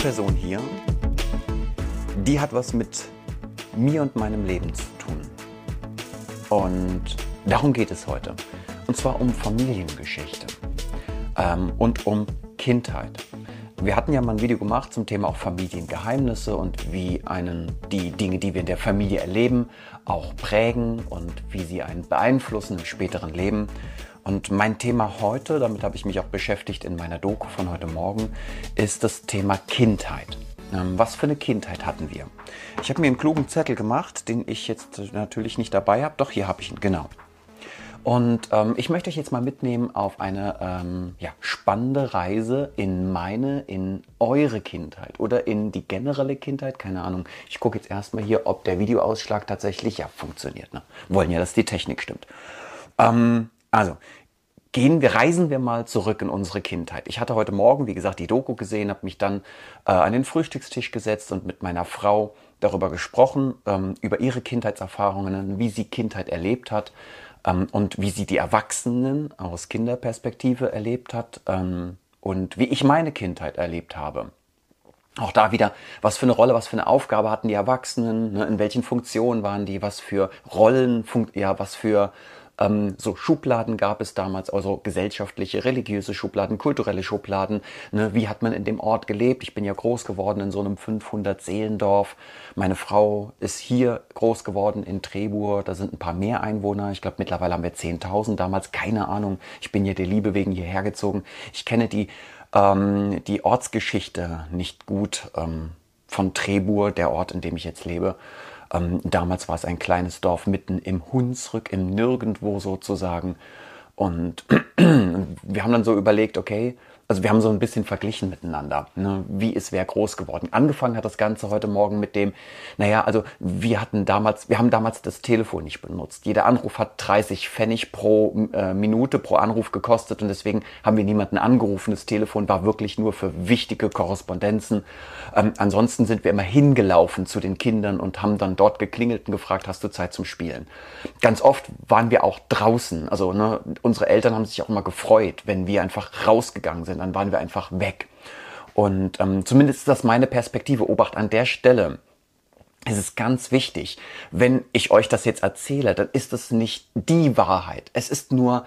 Person hier, die hat was mit mir und meinem Leben zu tun. Und darum geht es heute. Und zwar um Familiengeschichte und um Kindheit. Wir hatten ja mal ein Video gemacht zum Thema auch Familiengeheimnisse und wie einen die Dinge, die wir in der Familie erleben, auch prägen und wie sie einen beeinflussen im späteren Leben. Und mein Thema heute, damit habe ich mich auch beschäftigt in meiner Doku von heute Morgen, ist das Thema Kindheit. Was für eine Kindheit hatten wir? Ich habe mir einen klugen Zettel gemacht, den ich jetzt natürlich nicht dabei habe. Doch, hier habe ich ihn, genau. Und ich möchte euch jetzt mal mitnehmen auf eine spannende Reise in eure Kindheit oder in die generelle Kindheit. Keine Ahnung. Ich gucke jetzt erstmal hier, ob der Videoausschlag tatsächlich funktioniert. Ne? Wir wollen ja, dass die Technik stimmt. Reisen wir mal zurück in unsere Kindheit. Ich hatte heute Morgen, wie gesagt, die Doku gesehen, habe mich dann an den Frühstückstisch gesetzt und mit meiner Frau darüber gesprochen, über ihre Kindheitserfahrungen, wie sie Kindheit erlebt hat und wie sie die Erwachsenen aus Kinderperspektive erlebt hat und wie ich meine Kindheit erlebt habe. Auch da wieder, was für eine Rolle, was für eine Aufgabe hatten die Erwachsenen, ne? In welchen Funktionen waren die, was für Rollen, was für so Schubladen gab es damals, also gesellschaftliche, religiöse Schubladen, kulturelle Schubladen. Ne? Wie hat man in dem Ort gelebt? Ich bin ja groß geworden in so einem 500-Seelendorf. Meine Frau ist hier groß geworden in Trebur. Da sind ein paar mehr Einwohner. Ich glaube, mittlerweile haben wir 10.000. Damals, keine Ahnung. Ich bin ja der Liebe wegen hierher gezogen. Ich kenne die Ortsgeschichte nicht gut von Trebur, der Ort, in dem ich jetzt lebe. Damals war es ein kleines Dorf mitten im Hunsrück, im Nirgendwo sozusagen. Und wir haben dann so überlegt, okay, also wir haben so ein bisschen verglichen miteinander, ne? Wie ist wer groß geworden. Angefangen hat das Ganze heute Morgen mit dem, wir haben damals das Telefon nicht benutzt. Jeder Anruf hat 30 Pfennig pro Minute, pro Anruf gekostet und deswegen haben wir niemanden angerufen. Das Telefon war wirklich nur für wichtige Korrespondenzen. Ansonsten sind wir immer hingelaufen zu den Kindern und haben dann dort geklingelt und gefragt, hast du Zeit zum Spielen? Ganz oft waren wir auch draußen. Also unsere Eltern haben sich auch immer gefreut, wenn wir einfach rausgegangen sind. Dann waren wir einfach weg. Und zumindest ist das meine Perspektive. Obacht an der Stelle. Es ist ganz wichtig, wenn ich euch das jetzt erzähle, dann ist es nicht die Wahrheit. Es ist nur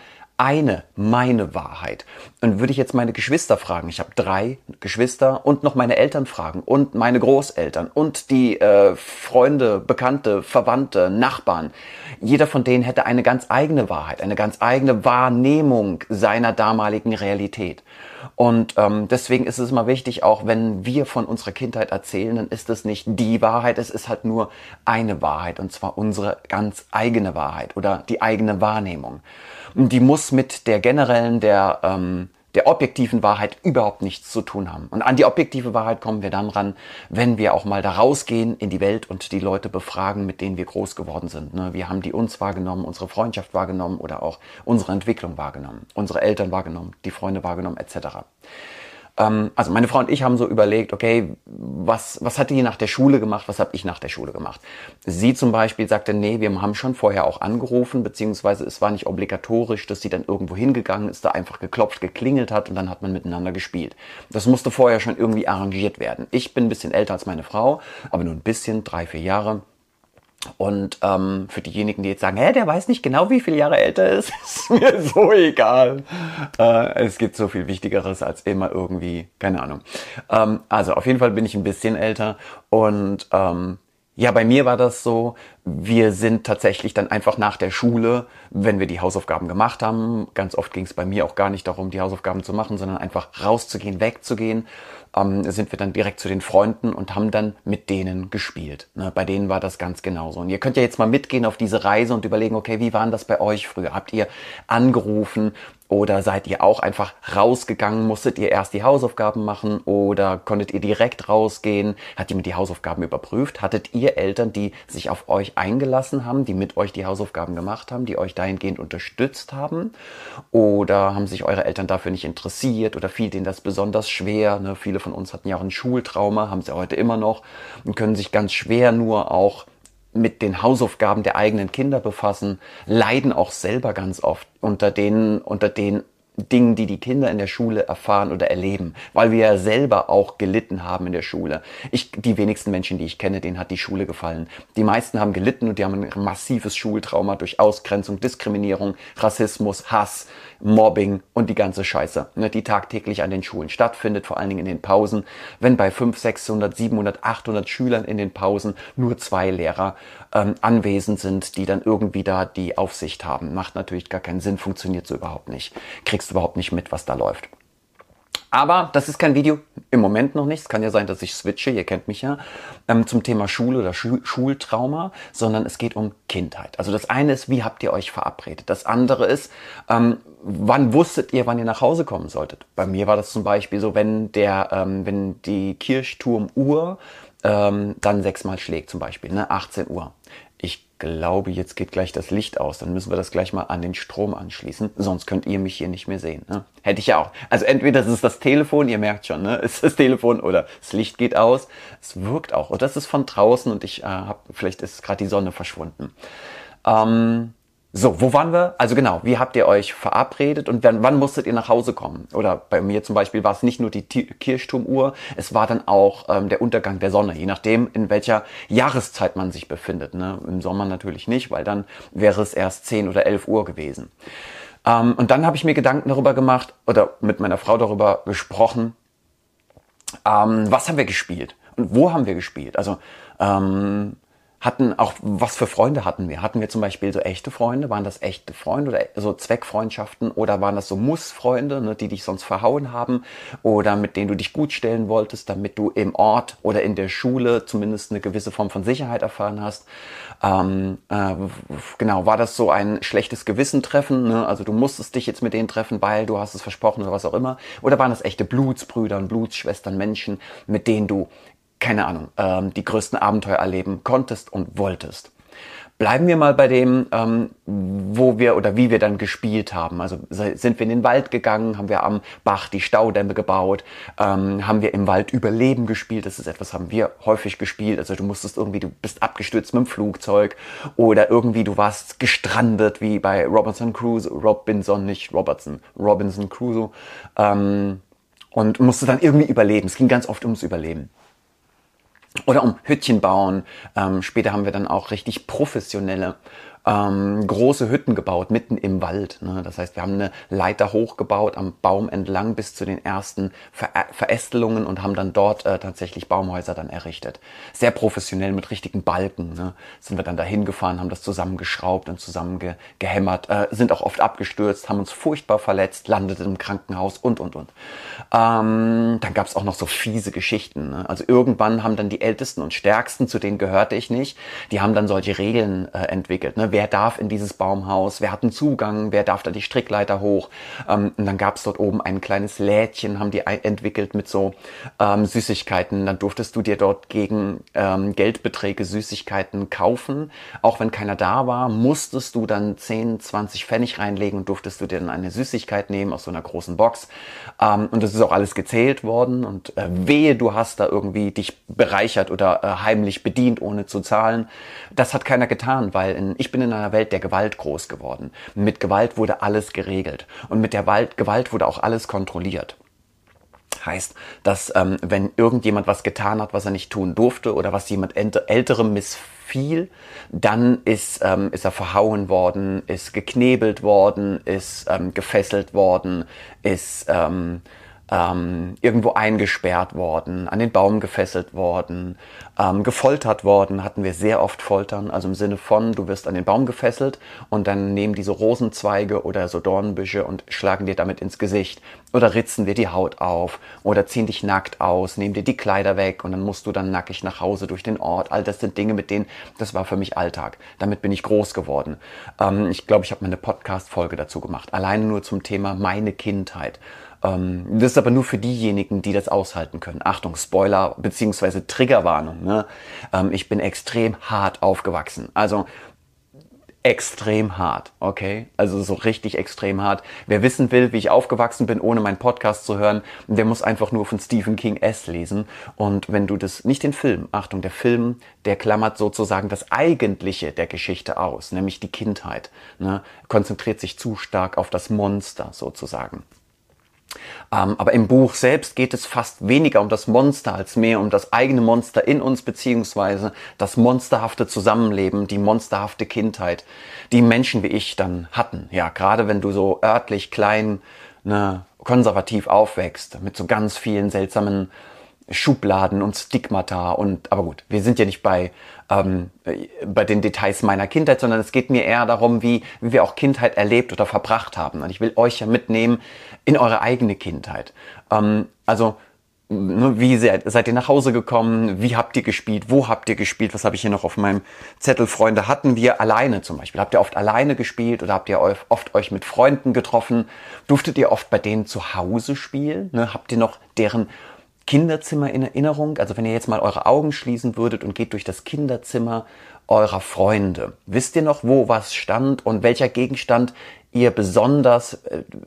meine Wahrheit. Und würde ich jetzt meine Geschwister fragen, ich habe 3 Geschwister und noch meine Eltern fragen und meine Großeltern und die Freunde, Bekannte, Verwandte, Nachbarn. Jeder von denen hätte eine ganz eigene Wahrheit, eine ganz eigene Wahrnehmung seiner damaligen Realität. Und deswegen ist es immer wichtig, auch wenn wir von unserer Kindheit erzählen, dann ist es nicht die Wahrheit, es ist halt nur eine Wahrheit und zwar unsere ganz eigene Wahrheit oder die eigene Wahrnehmung. Und die muss mit der generellen, der objektiven Wahrheit überhaupt nichts zu tun haben. Und an die objektive Wahrheit kommen wir dann ran, wenn wir auch mal da rausgehen in die Welt und die Leute befragen, mit denen wir groß geworden sind. Ne? Wie haben die uns wahrgenommen, unsere Freundschaft wahrgenommen oder auch unsere Entwicklung wahrgenommen, unsere Eltern wahrgenommen, die Freunde wahrgenommen etc. Also meine Frau und ich haben so überlegt, okay, was hat die nach der Schule gemacht, was habe ich nach der Schule gemacht? Sie zum Beispiel sagte, nee, wir haben schon vorher auch angerufen, beziehungsweise es war nicht obligatorisch, dass sie dann irgendwo hingegangen ist, da einfach geklopft, geklingelt hat und dann hat man miteinander gespielt. Das musste vorher schon irgendwie arrangiert werden. Ich bin ein bisschen älter als meine Frau, aber nur ein bisschen, 3, 4 Jahre. Und für diejenigen, die jetzt sagen, der weiß nicht genau, wie viele Jahre älter er ist, ist mir so egal. Es gibt so viel Wichtigeres als immer irgendwie, keine Ahnung. Also auf jeden Fall bin ich ein bisschen älter und bei mir war das so, wir sind tatsächlich dann einfach nach der Schule, wenn wir die Hausaufgaben gemacht haben, ganz oft ging es bei mir auch gar nicht darum, die Hausaufgaben zu machen, sondern einfach rauszugehen, wegzugehen, sind wir dann direkt zu den Freunden und haben dann mit denen gespielt. Ne, bei denen war das ganz genauso. Und ihr könnt ja jetzt mal mitgehen auf diese Reise und überlegen, okay, wie war das bei euch früher? Habt ihr angerufen? Oder seid ihr auch einfach rausgegangen? Musstet ihr erst die Hausaufgaben machen oder konntet ihr direkt rausgehen? Hat jemand die Hausaufgaben überprüft? Hattet ihr Eltern, die sich auf euch eingelassen haben, die mit euch die Hausaufgaben gemacht haben, die euch dahingehend unterstützt haben? Oder haben sich eure Eltern dafür nicht interessiert oder fiel denen das besonders schwer? Ne? Viele von uns hatten ja auch ein Schultrauma, haben sie heute immer noch und können sich ganz schwer nur auch mit den Hausaufgaben der eigenen Kinder befassen, leiden auch selber ganz oft unter den Dingen, die die Kinder in der Schule erfahren oder erleben, weil wir ja selber auch gelitten haben in der Schule. Die wenigsten Menschen, die ich kenne, denen hat die Schule gefallen. Die meisten haben gelitten und die haben ein massives Schultrauma durch Ausgrenzung, Diskriminierung, Rassismus, Hass, Mobbing und die ganze Scheiße, ne, die tagtäglich an den Schulen stattfindet, vor allen Dingen in den Pausen. Wenn bei 500, 600, 700, 800 Schülern in den Pausen nur 2 Lehrer anwesend sind, die dann irgendwie da die Aufsicht haben, macht natürlich gar keinen Sinn, funktioniert so überhaupt nicht. Kriegst überhaupt nicht mit, was da läuft. Aber das ist kein Video, im Moment noch nicht. Es kann ja sein, dass ich switche, ihr kennt mich ja, zum Thema Schule oder Schultrauma, sondern es geht um Kindheit. Also das eine ist, wie habt ihr euch verabredet? Das andere ist, wann wusstet ihr, wann ihr nach Hause kommen solltet? Bei mir war das zum Beispiel so, wenn die Kirchturmuhr dann 6-mal schlägt zum Beispiel, ne, 18 Uhr. Ich glaube, jetzt geht gleich das Licht aus. Dann müssen wir das gleich mal an den Strom anschließen. Sonst könnt ihr mich hier nicht mehr sehen. Ne? Hätte ich ja auch. Also entweder das ist das Telefon, ihr merkt schon, ne? Ist das Telefon oder das Licht geht aus. Es wirkt auch. Und das ist von draußen und vielleicht ist gerade die Sonne verschwunden. So, wo waren wir? Also genau, wie habt ihr euch verabredet und wann musstet ihr nach Hause kommen? Oder bei mir zum Beispiel war es nicht nur die Kirchturmuhr, es war dann auch der Untergang der Sonne, je nachdem, in welcher Jahreszeit man sich befindet. Ne? Im Sommer natürlich nicht, weil dann wäre es erst 10 oder 11 Uhr gewesen. Und dann habe ich mir Gedanken darüber gemacht oder mit meiner Frau darüber gesprochen, was haben wir gespielt und wo haben wir gespielt? Also was für Freunde hatten wir? Hatten wir zum Beispiel so echte Freunde? Waren das echte Freunde oder so Zweckfreundschaften? Oder waren das so Mussfreunde, ne, die dich sonst verhauen haben? Oder mit denen du dich gut stellen wolltest, damit du im Ort oder in der Schule zumindest eine gewisse Form von Sicherheit erfahren hast? Genau, war das so ein schlechtes Gewissen-Treffen? Ne? Also du musstest dich jetzt mit denen treffen, weil du hast es versprochen oder was auch immer. Oder waren das echte Blutsbrüder und Blutsschwestern, Menschen, mit denen du keine Ahnung, die größten Abenteuer erleben konntest und wolltest. Bleiben wir mal bei dem, wo wir oder wie wir dann gespielt haben. Also sind wir in den Wald gegangen, haben wir am Bach die Staudämme gebaut, haben wir im Wald Überleben gespielt. Das ist etwas, haben wir häufig gespielt. Also du bist abgestürzt mit dem Flugzeug oder irgendwie du warst gestrandet, wie bei Robinson Crusoe, und musste dann irgendwie überleben. Es ging ganz oft ums Überleben. Oder um Hüttchen bauen. Später haben wir dann auch richtig professionelle große Hütten gebaut, mitten im Wald. Ne? Das heißt, wir haben eine Leiter hochgebaut, am Baum entlang bis zu den ersten Verästelungen und haben dann dort tatsächlich Baumhäuser dann errichtet. Sehr professionell mit richtigen Balken. Ne? Sind wir dann dahin gefahren, haben das zusammengeschraubt und zusammengehämmert, sind auch oft abgestürzt, haben uns furchtbar verletzt, landeten im Krankenhaus und. Dann gab es auch noch so fiese Geschichten. Ne? Also irgendwann haben dann die Ältesten und Stärksten, zu denen gehörte ich nicht, die haben dann solche Regeln entwickelt. Ne? Wer darf in dieses Baumhaus, wer hat einen Zugang, wer darf da die Strickleiter hoch. Und dann gab es dort oben ein kleines Lädchen, haben die entwickelt mit so Süßigkeiten. Dann durftest du dir dort gegen Geldbeträge Süßigkeiten kaufen. Auch wenn keiner da war, musstest du dann 10, 20 Pfennig reinlegen und durftest du dir dann eine Süßigkeit nehmen aus so einer großen Box. Und das ist auch alles gezählt worden. Und wehe, du hast da irgendwie dich bereichert oder heimlich bedient, ohne zu zahlen. Das hat keiner getan, weil ich bin in einer Welt der Gewalt groß geworden. Mit Gewalt wurde alles geregelt. Und mit der Gewalt wurde auch alles kontrolliert. Heißt, dass wenn irgendjemand was getan hat, was er nicht tun durfte oder was jemand Älterem missfiel, dann ist er verhauen worden, ist geknebelt worden, ist gefesselt worden, ist irgendwo eingesperrt worden, an den Baum gefesselt worden, gefoltert worden, hatten wir sehr oft Foltern, also im Sinne von, du wirst an den Baum gefesselt und dann nehmen diese Rosenzweige oder so Dornbüsche und schlagen dir damit ins Gesicht oder ritzen dir die Haut auf oder ziehen dich nackt aus, nehmen dir die Kleider weg und dann musst du dann nackig nach Hause durch den Ort. All das sind Dinge, das war für mich Alltag. Damit bin ich groß geworden. Ich glaube, ich habe mal eine Podcast-Folge dazu gemacht, alleine nur zum Thema meine Kindheit. Das ist aber nur für diejenigen, die das aushalten können. Achtung, Spoiler bzw. Triggerwarnung. Ne? Ich bin extrem hart aufgewachsen. Also extrem hart, okay? Also so richtig extrem hart. Wer wissen will, wie ich aufgewachsen bin, ohne meinen Podcast zu hören, der muss einfach nur von Stephen King S. lesen. Und wenn du das, nicht den Film, Achtung, der Film, der klammert sozusagen das Eigentliche der Geschichte aus, nämlich die Kindheit, ne? Konzentriert sich zu stark auf das Monster sozusagen. Aber im Buch selbst geht es fast weniger um das Monster als mehr um das eigene Monster in uns, beziehungsweise das monsterhafte Zusammenleben, die monsterhafte Kindheit, die Menschen wie ich dann hatten. Ja, gerade wenn du so örtlich klein, ne, konservativ aufwächst, mit so ganz vielen seltsamen Schubladen und Stigmata und, aber gut, wir sind ja nicht bei den Details meiner Kindheit, sondern es geht mir eher darum, wie wir auch Kindheit erlebt oder verbracht haben. Und ich will euch ja mitnehmen in eure eigene Kindheit. Also, wie seid ihr nach Hause gekommen? Wie habt ihr gespielt? Wo habt ihr gespielt? Was habe ich hier noch auf meinem Zettel? Freunde hatten wir alleine zum Beispiel. Habt ihr oft alleine gespielt oder habt ihr oft euch mit Freunden getroffen? Durftet ihr oft bei denen zu Hause spielen? Ne? Habt ihr noch deren Kinderzimmer in Erinnerung? Also wenn ihr jetzt mal eure Augen schließen würdet und geht durch das Kinderzimmer eurer Freunde. Wisst ihr noch, wo was stand und welchen Gegenstand ihr besonders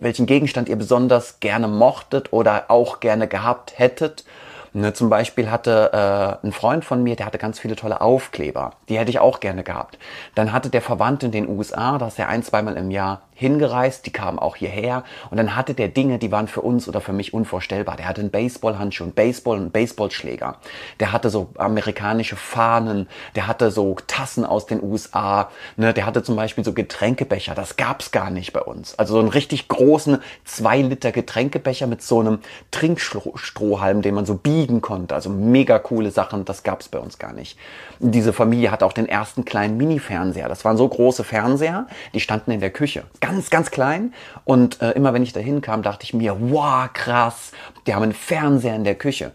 gerne mochtet oder auch gerne gehabt hättet? Ne, zum Beispiel hatte ein Freund von mir, der hatte ganz viele tolle Aufkleber. Die hätte ich auch gerne gehabt. Dann hatte der Verwandte in den USA, da ist er 1-2 Mal im Jahr hingereist, die kamen auch hierher. Und dann hatte der Dinge, die waren für uns oder für mich unvorstellbar. Der hatte einen Baseballhandschuh, einen Baseballschläger. Der hatte so amerikanische Fahnen. Der hatte so Tassen aus den USA. Ne, der hatte zum Beispiel so Getränkebecher. Das gab's gar nicht bei uns. Also so einen richtig großen 2 Liter Getränkebecher mit so einem Trinkstrohhalm, den man so biegen konnte. Also mega coole Sachen, das gab's bei uns gar nicht. Diese Familie hatte auch den ersten kleinen Mini-Fernseher. Das waren so große Fernseher, die standen in der Küche. Ganz, ganz klein. Und immer wenn ich da hinkam, dachte ich mir, wow, krass, die haben einen Fernseher in der Küche.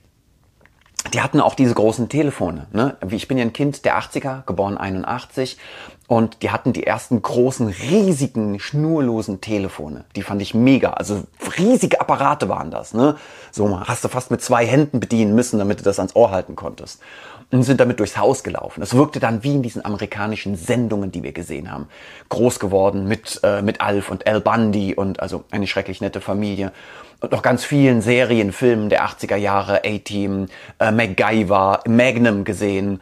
Die hatten auch diese großen Telefone. Ne? Ich bin ja ein Kind der 80er, geboren 81. Und die hatten die ersten großen, riesigen, schnurlosen Telefone. Die fand ich mega. Also riesige Apparate waren das. Ne? So hast du fast mit 2 Händen bedienen müssen, damit du das ans Ohr halten konntest. Und sind damit durchs Haus gelaufen. Das wirkte dann wie in diesen amerikanischen Sendungen, die wir gesehen haben. Groß geworden mit Alf und Al Bundy und also eine schrecklich nette Familie. Und noch ganz vielen Serien, Filmen der 80er Jahre, A-Team, MacGyver, Magnum gesehen,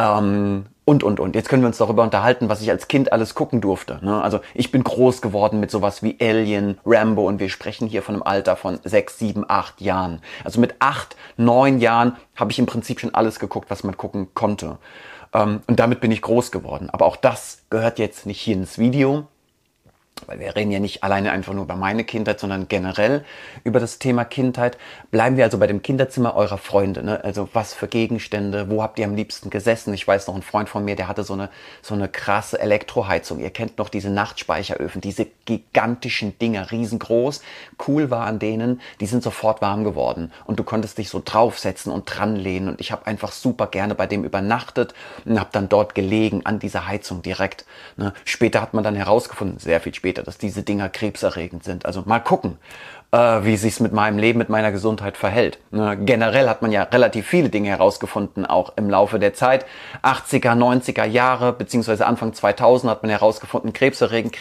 und. Jetzt können wir uns darüber unterhalten, was ich als Kind alles gucken durfte. Ne? Also ich bin groß geworden mit sowas wie Alien, Rambo und wir sprechen hier von einem Alter von 6, 7, 8 Jahren. Also mit 8, 9 Jahren habe ich im Prinzip schon alles geguckt, was man gucken konnte. Und damit bin ich groß geworden. Aber auch das gehört jetzt nicht hier ins Video. Weil wir reden ja nicht alleine einfach nur über meine Kindheit, sondern generell über das Thema Kindheit. Bleiben wir also bei dem Kinderzimmer eurer Freunde. Ne? Also was für Gegenstände, wo habt ihr am liebsten gesessen? Ich weiß noch, ein Freund von mir, der hatte so eine krasse Elektroheizung. Ihr kennt noch diese Nachtspeicheröfen, diese gigantischen Dinger, riesengroß. Cool war an denen, die sind sofort warm geworden. Und du konntest dich so draufsetzen und dranlehnen. Und ich habe einfach super gerne bei dem übernachtet und habe dann dort gelegen, an dieser Heizung direkt. Ne? Später hat man dann herausgefunden, sehr viel später, dass diese Dinger krebserregend sind. Also mal gucken, wie sich's mit meinem Leben, mit meiner Gesundheit verhält. Generell hat man ja relativ viele Dinge herausgefunden, auch im Laufe der Zeit. 80er, 90er Jahre, beziehungsweise Anfang 2000 hat man herausgefunden, krebserregend,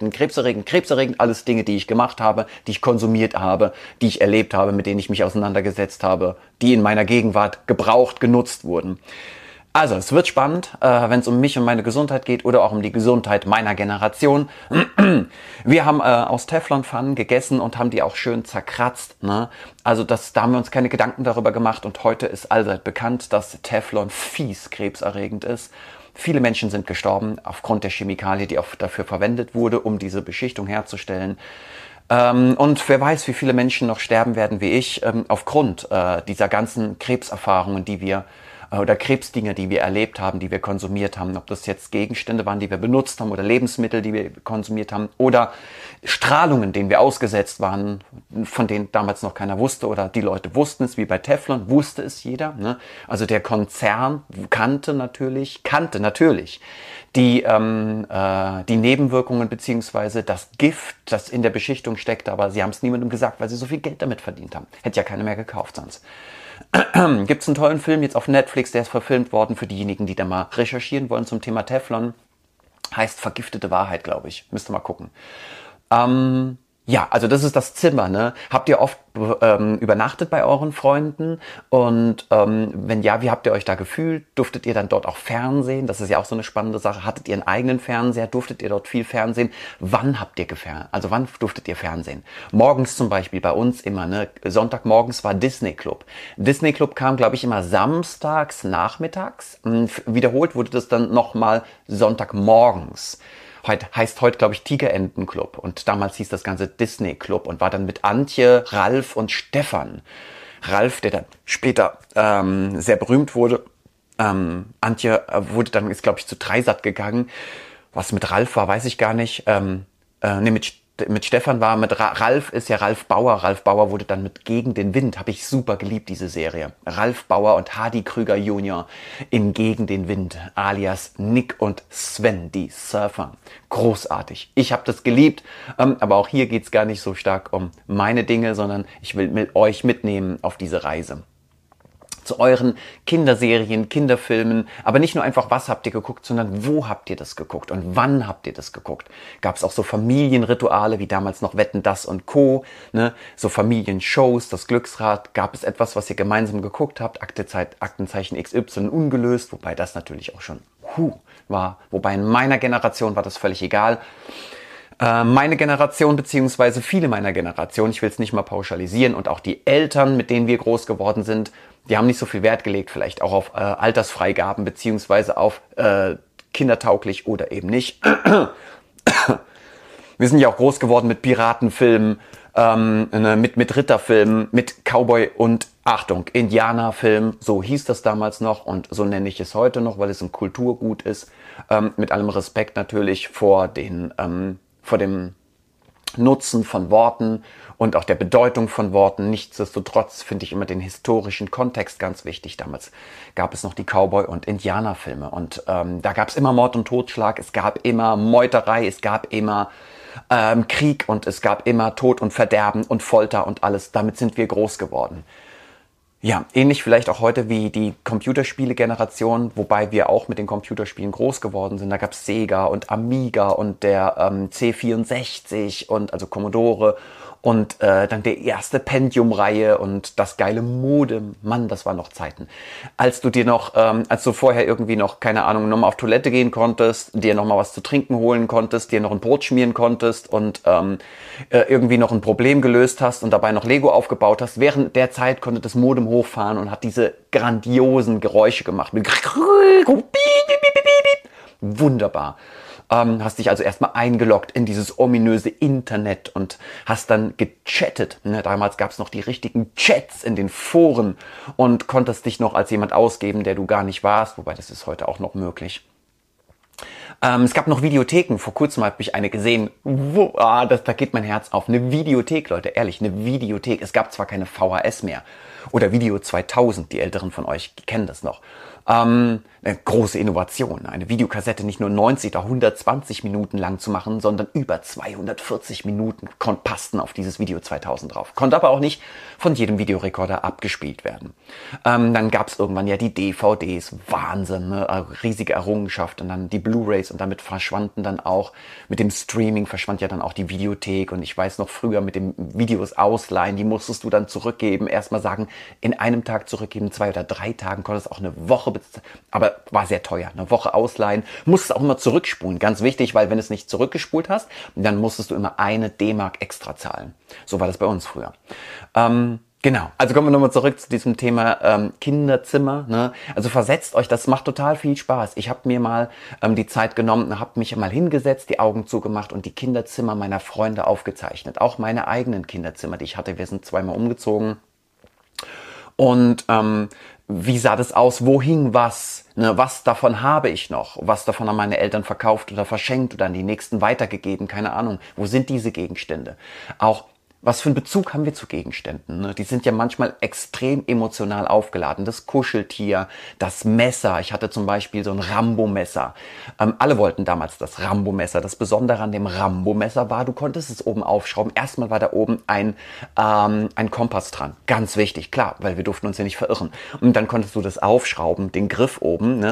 alles Dinge, die ich gemacht habe, die ich konsumiert habe, die ich erlebt habe, mit denen ich mich auseinandergesetzt habe, die in meiner Gegenwart gebraucht, genutzt wurden. Also, es wird spannend, wenn es um mich und meine Gesundheit geht oder auch um die Gesundheit meiner Generation. Wir haben aus Teflonpfannen gegessen und haben die auch schön zerkratzt. Ne? Also da haben wir uns keine Gedanken darüber gemacht und heute ist allseits bekannt, dass Teflon fies krebserregend ist. Viele Menschen sind gestorben aufgrund der Chemikalie, die auch dafür verwendet wurde, um diese Beschichtung herzustellen. Und wer weiß, wie viele Menschen noch sterben werden wie ich, aufgrund dieser ganzen Krebserfahrungen, die wir oder Krebsdinge, die wir erlebt haben, die wir konsumiert haben, ob das jetzt Gegenstände waren, die wir benutzt haben oder Lebensmittel, die wir konsumiert haben oder Strahlungen, denen wir ausgesetzt waren, von denen damals noch keiner wusste oder die Leute wussten es, wie bei Teflon, wusste es jeder. Ne? Also der Konzern kannte natürlich die Nebenwirkungen beziehungsweise das Gift, das in der Beschichtung steckte, aber sie haben es niemandem gesagt, weil sie so viel Geld damit verdient haben. Hätte ja keiner mehr gekauft sonst. Gibt's einen tollen Film jetzt auf Netflix, der ist verfilmt worden für diejenigen, die da mal recherchieren wollen zum Thema Teflon. Heißt vergiftete Wahrheit, glaube ich. Müsst ihr mal gucken. Ja, also das ist das Zimmer, ne? Habt ihr oft übernachtet bei euren Freunden? Und wenn ja, wie habt ihr euch da gefühlt? Durftet ihr dann dort auch Fernsehen? Das ist ja auch so eine spannende Sache. Hattet ihr einen eigenen Fernseher? Durftet ihr dort viel Fernsehen? Wann habt ihr also wann durftet ihr Fernsehen? Morgens zum Beispiel bei uns immer, ne? Sonntagmorgens war Disney Club. Disney Club kam, glaube ich, immer samstags nachmittags. Wiederholt wurde das dann nochmal Sonntagmorgens. Heißt heute, glaube ich, Tigerentenclub. Und damals hieß das Ganze Disney Club und war dann mit Antje, Ralf und Stefan. Ralf, der dann später sehr berühmt wurde. Antje ist, glaube ich, zu Dreisat gegangen. Was mit Ralf war, weiß ich gar nicht. Mit Stefan war, Ralf ist ja Ralf Bauer. Ralf Bauer wurde dann mit Gegen den Wind. Habe ich super geliebt, diese Serie. Ralf Bauer und Hardy Krüger Jr. in Gegen den Wind, alias Nick und Sven, die Surfer. Großartig. Ich habe das geliebt, aber auch hier geht's gar nicht so stark um meine Dinge, sondern ich will mit euch mitnehmen auf diese Reise. Zu euren Kinderserien, Kinderfilmen, aber nicht nur einfach, was habt ihr geguckt, sondern wo habt ihr das geguckt und wann habt ihr das geguckt? Gab es auch so Familienrituale, wie damals noch Wetten, das und Co., ne? So Familienshows, das Glücksrad, gab es etwas, was ihr gemeinsam geguckt habt, Aktenzeichen XY ungelöst, wobei das natürlich auch schon war, wobei in meiner Generation war das völlig egal. Meine Generation, beziehungsweise viele meiner Generation, ich will es nicht mal pauschalisieren, und auch die Eltern, mit denen wir groß geworden sind, die haben nicht so viel Wert gelegt, vielleicht auch auf Altersfreigaben, beziehungsweise auf kindertauglich oder eben nicht. Wir sind ja auch groß geworden mit Piratenfilmen, mit Ritterfilmen, mit Cowboy- und, Achtung, Indianerfilm, so hieß das damals noch und so nenne ich es heute noch, weil es ein Kulturgut ist, mit allem Respekt natürlich vor dem Nutzen von Worten und auch der Bedeutung von Worten. Nichtsdestotrotz finde ich immer den historischen Kontext ganz wichtig. Damals gab es noch die Cowboy- und Indianerfilme und da gab es immer Mord und Totschlag, es gab immer Meuterei, es gab immer Krieg und es gab immer Tod und Verderben und Folter und alles. Damit sind wir groß geworden. Ja, ähnlich vielleicht auch heute wie die Computerspiele-Generation, wobei wir auch mit den Computerspielen groß geworden sind. Da gab's Sega und Amiga und der C64 und also Commodore und dann die erste Pentium-Reihe und das geile Modem. Mann, das waren noch Zeiten. Als du vorher irgendwie noch, keine Ahnung, nochmal auf Toilette gehen konntest, dir nochmal was zu trinken holen konntest, dir noch ein Brot schmieren konntest und irgendwie noch ein Problem gelöst hast und dabei noch Lego aufgebaut hast. Während der Zeit konnte das Modem hochfahren und hat diese grandiosen Geräusche gemacht. Wunderbar. Hast dich also erstmal eingeloggt in dieses ominöse Internet und hast dann gechattet. Ne, damals gab es noch die richtigen Chats in den Foren und konntest dich noch als jemand ausgeben, der du gar nicht warst, wobei das ist heute auch noch möglich. Es gab noch Videotheken. Vor kurzem habe ich eine gesehen. Da geht mein Herz auf. Eine Videothek, Leute, ehrlich, eine Videothek. Es gab zwar keine VHS mehr oder Video 2000, die Älteren von euch kennen das noch. Eine große Innovation, eine Videokassette nicht nur 90 oder 120 Minuten lang zu machen, sondern über 240 Minuten passten auf dieses Video 2000 drauf. Konnte aber auch nicht von jedem Videorekorder abgespielt werden. Dann gab es irgendwann ja die DVDs, Wahnsinn, ne? Riesige Errungenschaft und dann die Blu-rays und damit verschwanden dann auch, mit dem Streaming verschwand ja dann auch die Videothek und ich weiß noch früher mit dem Videos ausleihen, die musstest du dann zurückgeben, erstmal sagen, in einem Tag zurückgeben, 2 oder 3 Tagen, konntest auch eine Woche aber war sehr teuer. Eine Woche ausleihen, musstest auch immer zurückspulen. Ganz wichtig, weil wenn du es nicht zurückgespult hast, dann musstest du immer 1 D-Mark extra zahlen. So war das bei uns früher. Genau, also kommen wir nochmal zurück zu diesem Thema Kinderzimmer. Ne? Also versetzt euch, das macht total viel Spaß. Ich habe mir mal die Zeit genommen, habe mich mal hingesetzt, die Augen zugemacht und die Kinderzimmer meiner Freunde aufgezeichnet. Auch meine eigenen Kinderzimmer, die ich hatte. Wir sind 2-mal umgezogen. Und wie sah das aus? Wo hing was? Ne, was davon habe ich noch? Was davon haben meine Eltern verkauft oder verschenkt oder an die Nächsten weitergegeben? Keine Ahnung. Wo sind diese Gegenstände? Auch was für einen Bezug haben wir zu Gegenständen? Ne? Die sind ja manchmal extrem emotional aufgeladen. Das Kuscheltier, das Messer. Ich hatte zum Beispiel so ein Rambo-Messer. Alle wollten damals das Rambo-Messer. Das Besondere an dem Rambo-Messer war, du konntest es oben aufschrauben. Erstmal war da oben ein Kompass dran. Ganz wichtig, klar, weil wir durften uns ja nicht verirren. Und dann konntest du das aufschrauben, den Griff oben, ne?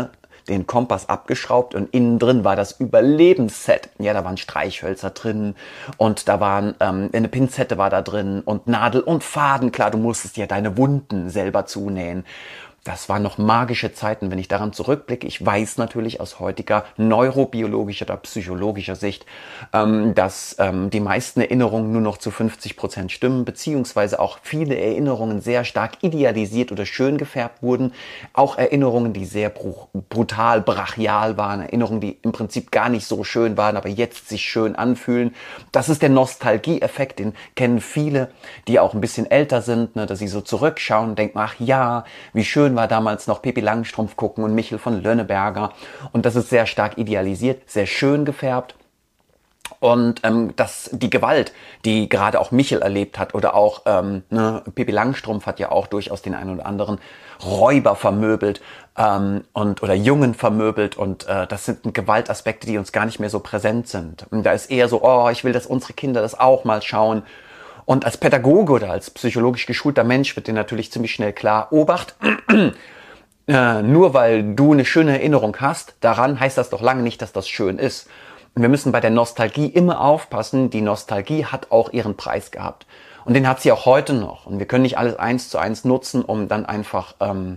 den Kompass abgeschraubt und innen drin war das Überlebensset. Ja, da waren Streichhölzer drin und da waren eine Pinzette war da drin und Nadel und Faden. Klar, du musstest ja deine Wunden selber zunähen. Das waren noch magische Zeiten, wenn ich daran zurückblicke. Ich weiß natürlich aus heutiger neurobiologischer oder psychologischer Sicht, dass die meisten Erinnerungen nur noch zu 50% stimmen, beziehungsweise auch viele Erinnerungen sehr stark idealisiert oder schön gefärbt wurden. Auch Erinnerungen, die sehr brutal, brachial waren, Erinnerungen, die im Prinzip gar nicht so schön waren, aber jetzt sich schön anfühlen. Das ist der Nostalgie-Effekt, den kennen viele, die auch ein bisschen älter sind, ne, dass sie so zurückschauen und denken, ach ja, wie schön war damals noch Pippi Langstrumpf gucken und Michel von Lönneberger. Und das ist sehr stark idealisiert, sehr schön gefärbt. Und die Gewalt, die gerade auch Michel erlebt hat oder auch Pippi Langstrumpf hat ja auch durchaus den einen oder anderen Räuber vermöbelt oder Jungen vermöbelt und das sind Gewaltaspekte, die uns gar nicht mehr so präsent sind. Und da ist eher so, oh, ich will, dass unsere Kinder das auch mal schauen. Und als Pädagoge oder als psychologisch geschulter Mensch wird dir natürlich ziemlich schnell klar, Obacht, nur weil du eine schöne Erinnerung hast, daran heißt das doch lange nicht, dass das schön ist. Und wir müssen bei der Nostalgie immer aufpassen, die Nostalgie hat auch ihren Preis gehabt. Und den hat sie auch heute noch. Und wir können nicht alles 1:1 nutzen, um dann einfach,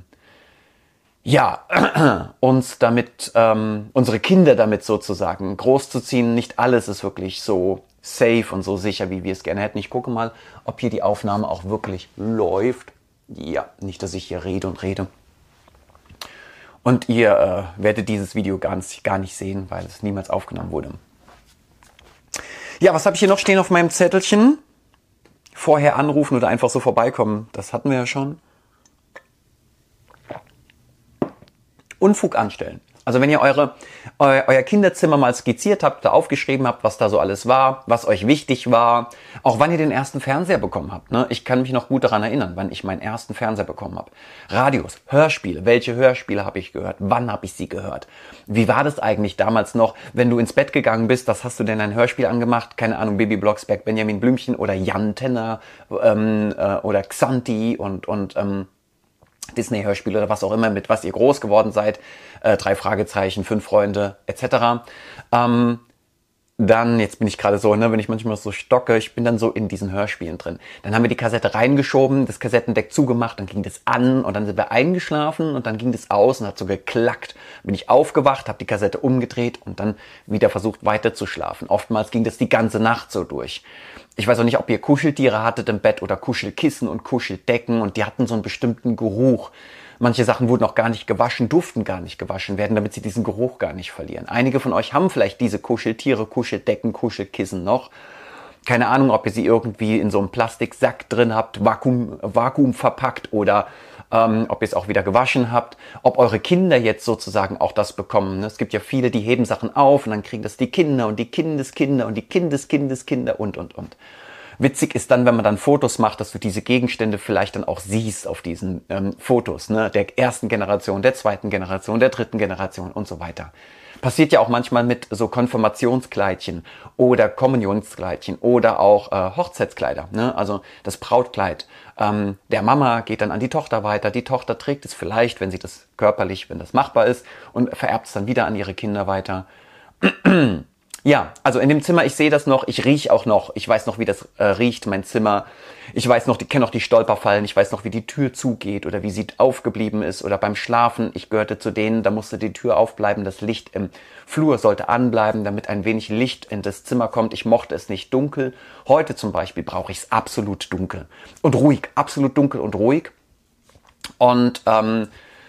uns damit, unsere Kinder damit sozusagen großzuziehen. Nicht alles ist wirklich so safe und so sicher, wie wir es gerne hätten. Ich gucke mal, ob hier die Aufnahme auch wirklich läuft. Ja, nicht, dass ich hier rede und rede. Und ihr werdet dieses Video gar nicht sehen, weil es niemals aufgenommen wurde. Ja, was habe ich hier noch stehen auf meinem Zettelchen? Vorher anrufen oder einfach so vorbeikommen. Das hatten wir ja schon. Unfug anstellen. Also wenn ihr euer Kinderzimmer mal skizziert habt, da aufgeschrieben habt, was da so alles war, was euch wichtig war, auch wann ihr den ersten Fernseher bekommen habt. Ne? Ich kann mich noch gut daran erinnern, wann ich meinen ersten Fernseher bekommen habe. Radios, Hörspiele, welche Hörspiele habe ich gehört, wann habe ich sie gehört? Wie war das eigentlich damals noch, wenn du ins Bett gegangen bist, was hast du denn ein Hörspiel angemacht? Keine Ahnung, Bibi Blocksberg, Benjamin Blümchen oder Jan Tenner oder Xanti und Disney-Hörspiele oder was auch immer, mit was ihr groß geworden seid, 3 Fragezeichen, 5 Freunde, etc. Dann, jetzt bin ich gerade so, wenn ich manchmal so stocke, ich bin dann so in diesen Hörspielen drin. Dann haben wir die Kassette reingeschoben, das Kassettendeck zugemacht, dann ging das an und dann sind wir eingeschlafen und dann ging das aus und hat so geklackt. Bin ich aufgewacht, habe die Kassette umgedreht und dann wieder versucht weiter zu schlafen. Oftmals ging das die ganze Nacht so durch. Ich weiß auch nicht, ob ihr Kuscheltiere hattet im Bett oder Kuschelkissen und Kuscheldecken und die hatten so einen bestimmten Geruch. Manche Sachen wurden auch gar nicht gewaschen, durften gar nicht gewaschen werden, damit sie diesen Geruch gar nicht verlieren. Einige von euch haben vielleicht diese Kuscheltiere, Kuscheldecken, Kuschelkissen noch. Keine Ahnung, ob ihr sie irgendwie in so einem Plastiksack drin habt, Vakuum verpackt oder ob ihr es auch wieder gewaschen habt. Ob eure Kinder jetzt sozusagen auch das bekommen. Es gibt ja viele, die heben Sachen auf und dann kriegen das die Kinder und die Kindeskinder und die Kindeskinder und. Witzig ist dann, wenn man dann Fotos macht, dass du diese Gegenstände vielleicht dann auch siehst auf diesen Fotos, ne? Der ersten Generation, der zweiten Generation, der dritten Generation und so weiter. Passiert ja auch manchmal mit so Konfirmationskleidchen oder Kommunionskleidchen oder auch Hochzeitskleider, ne? Also das Brautkleid. Der Mama geht dann an die Tochter weiter, die Tochter trägt es vielleicht, wenn sie das körperlich, wenn das machbar ist und vererbt es dann wieder an ihre Kinder weiter. Ja, also in dem Zimmer, ich sehe das noch, ich rieche auch noch, ich weiß noch, wie das riecht, mein Zimmer. Ich weiß noch, kenne noch die Stolperfallen, ich weiß noch, wie die Tür zugeht oder wie sie aufgeblieben ist oder beim Schlafen. Ich gehörte zu denen, da musste die Tür aufbleiben, das Licht im Flur sollte anbleiben, damit ein wenig Licht in das Zimmer kommt. Ich mochte es nicht dunkel. Heute zum Beispiel brauche ich es absolut dunkel und ruhig, absolut dunkel und ruhig. Und und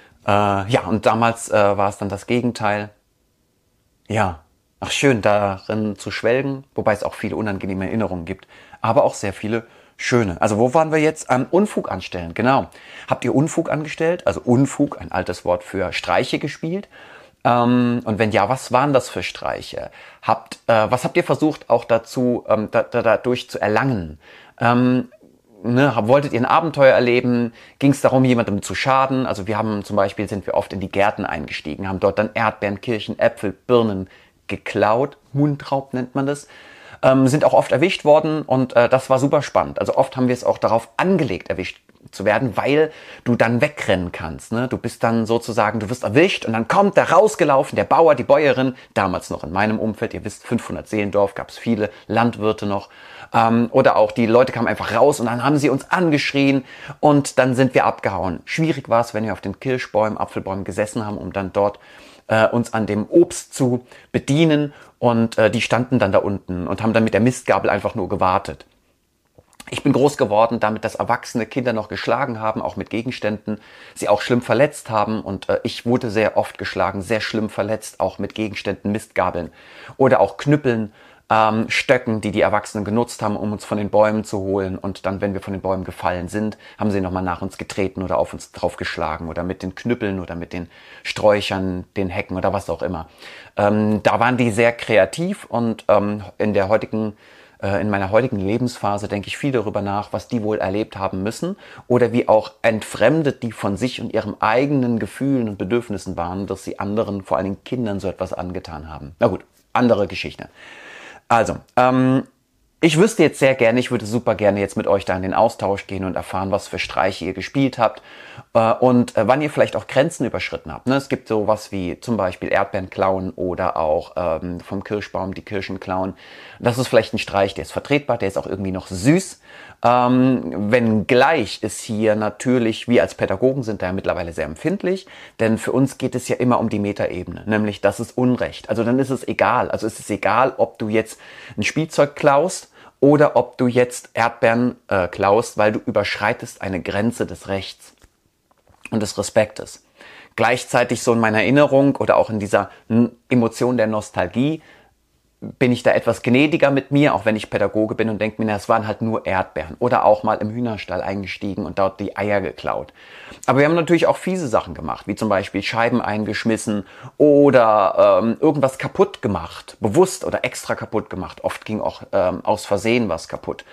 damals war es dann das Gegenteil. Ja. Ach, schön, darin zu schwelgen, wobei es auch viele unangenehme Erinnerungen gibt, aber auch sehr viele schöne. Also wo waren wir jetzt? Unfug anstellen, genau. Habt ihr Unfug angestellt? Also Unfug, ein altes Wort für Streiche gespielt? Und wenn ja, was waren das für Streiche? Was habt ihr versucht auch dazu, dadurch zu erlangen? Wolltet ihr ein Abenteuer erleben? Ging es darum, jemandem zu schaden? Also sind wir oft in die Gärten eingestiegen, haben dort dann Erdbeeren, Kirschen, Äpfel, Birnen geklaut, Mundraub nennt man das. sind auch oft erwischt worden und das war super spannend. Also oft haben wir es auch darauf angelegt, erwischt zu werden, weil du dann wegrennen kannst. Ne? Du bist dann sozusagen, du wirst erwischt und dann kommt da rausgelaufen, der Bauer, die Bäuerin, damals noch in meinem Umfeld, ihr wisst, 500 Seelendorf, gab es viele Landwirte noch, oder auch die Leute kamen einfach raus und dann haben sie uns angeschrien und dann sind wir abgehauen. Schwierig war es, wenn wir auf den Kirschbäumen, Apfelbäumen gesessen haben, um dann dort uns an dem Obst zu bedienen und die standen dann da unten und haben dann mit der Mistgabel einfach nur gewartet. Ich bin groß geworden, damit dass erwachsene Kinder noch geschlagen haben, auch mit Gegenständen, sie auch schlimm verletzt haben und ich wurde sehr oft geschlagen, sehr schlimm verletzt, auch mit Gegenständen, Mistgabeln oder auch Knüppeln, Stöcken, die die Erwachsenen genutzt haben, um uns von den Bäumen zu holen und dann, wenn wir von den Bäumen gefallen sind, haben sie nochmal nach uns getreten oder auf uns draufgeschlagen oder mit den Knüppeln oder mit den Sträuchern, den Hecken oder was auch immer. Da waren die sehr kreativ und in meiner heutigen Lebensphase denke ich viel darüber nach, was die wohl erlebt haben müssen oder wie auch entfremdet die von sich und ihren eigenen Gefühlen und Bedürfnissen waren, dass sie anderen, vor allen Dingen Kindern, so etwas angetan haben. Na gut, andere Geschichte. Also, ich wüsste jetzt sehr gerne, ich würde super gerne jetzt mit euch da in den Austausch gehen und erfahren, was für Streiche ihr gespielt habt und wann ihr vielleicht auch Grenzen überschritten habt. Ne? Es gibt sowas wie zum Beispiel Erdbeeren klauen oder auch vom Kirschbaum die Kirschen klauen. Das ist vielleicht ein Streich, der ist vertretbar, der ist auch irgendwie noch süß. Wenngleich ist hier natürlich, wir als Pädagogen sind da ja mittlerweile sehr empfindlich, denn für uns geht es ja immer um die Metaebene, nämlich das ist Unrecht. Also dann ist es egal. Also es ist egal, ob du jetzt ein Spielzeug klaust oder ob du jetzt Erdbeeren klaust, weil du überschreitest eine Grenze des Rechts und des Respektes. Gleichzeitig so in meiner Erinnerung oder auch in dieser Emotion der Nostalgie bin ich da etwas gnädiger mit mir, auch wenn ich Pädagoge bin und denke mir, es waren halt nur Erdbeeren. Oder auch mal im Hühnerstall eingestiegen und dort die Eier geklaut. Aber wir haben natürlich auch fiese Sachen gemacht, wie zum Beispiel Scheiben eingeschmissen oder irgendwas kaputt gemacht, bewusst oder extra kaputt gemacht. Oft ging auch aus Versehen was kaputt.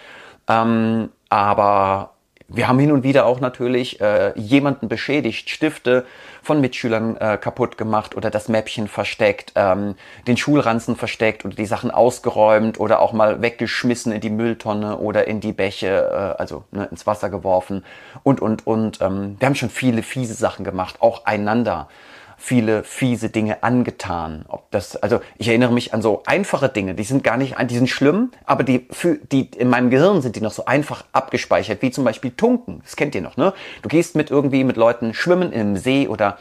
Aber wir haben hin und wieder auch natürlich jemanden beschädigt, Stifte von Mitschülern kaputt gemacht oder das Mäppchen versteckt, den Schulranzen versteckt oder die Sachen ausgeräumt oder auch mal weggeschmissen in die Mülltonne oder in die Bäche, ins Wasser geworfen und. Wir haben schon viele fiese Sachen gemacht, auch einander. Viele fiese Dinge angetan. Ich erinnere mich an so einfache Dinge, die sind die sind schlimm, aber die in meinem Gehirn sind die noch so einfach abgespeichert, wie zum Beispiel Tunken. Das kennt ihr noch, ne? Du gehst mit Leuten schwimmen in einem See oder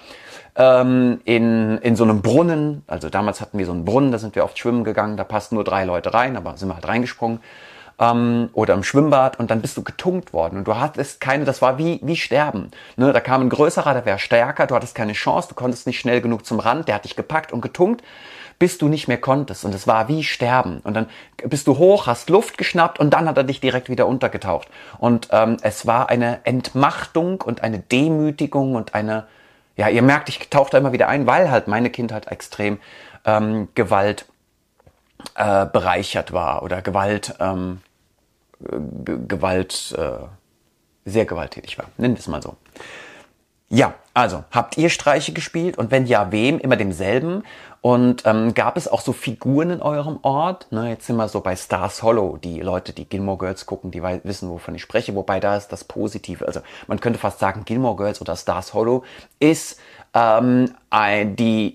in so einem Brunnen. Also damals hatten wir so einen Brunnen, da sind wir oft schwimmen gegangen, da passten nur 3 Leute rein, aber sind wir halt reingesprungen. Oder im Schwimmbad und dann bist du getunkt worden und du hattest das war wie Sterben. Ne? Da kam ein größerer, der wäre stärker, du hattest keine Chance, du konntest nicht schnell genug zum Rand, der hat dich gepackt und getunkt, bis du nicht mehr konntest und es war wie Sterben. Und dann bist du hoch, hast Luft geschnappt und dann hat er dich direkt wieder untergetaucht. Und es war eine Entmachtung und eine Demütigung und ihr merkt, ich tauche da immer wieder ein, weil halt meine Kindheit extrem Gewalt bereichert war oder sehr gewalttätig war. Nennen wir es mal so. Ja, also, habt ihr Streiche gespielt? Und wenn ja, wem? Immer demselben? Und gab es auch so Figuren in eurem Ort? Ne, jetzt sind wir so bei Stars Hollow. Die Leute, die Gilmore Girls gucken, die wissen, wovon ich spreche. Wobei da ist das Positive. Also man könnte fast sagen, Gilmore Girls oder Stars Hollow ist eine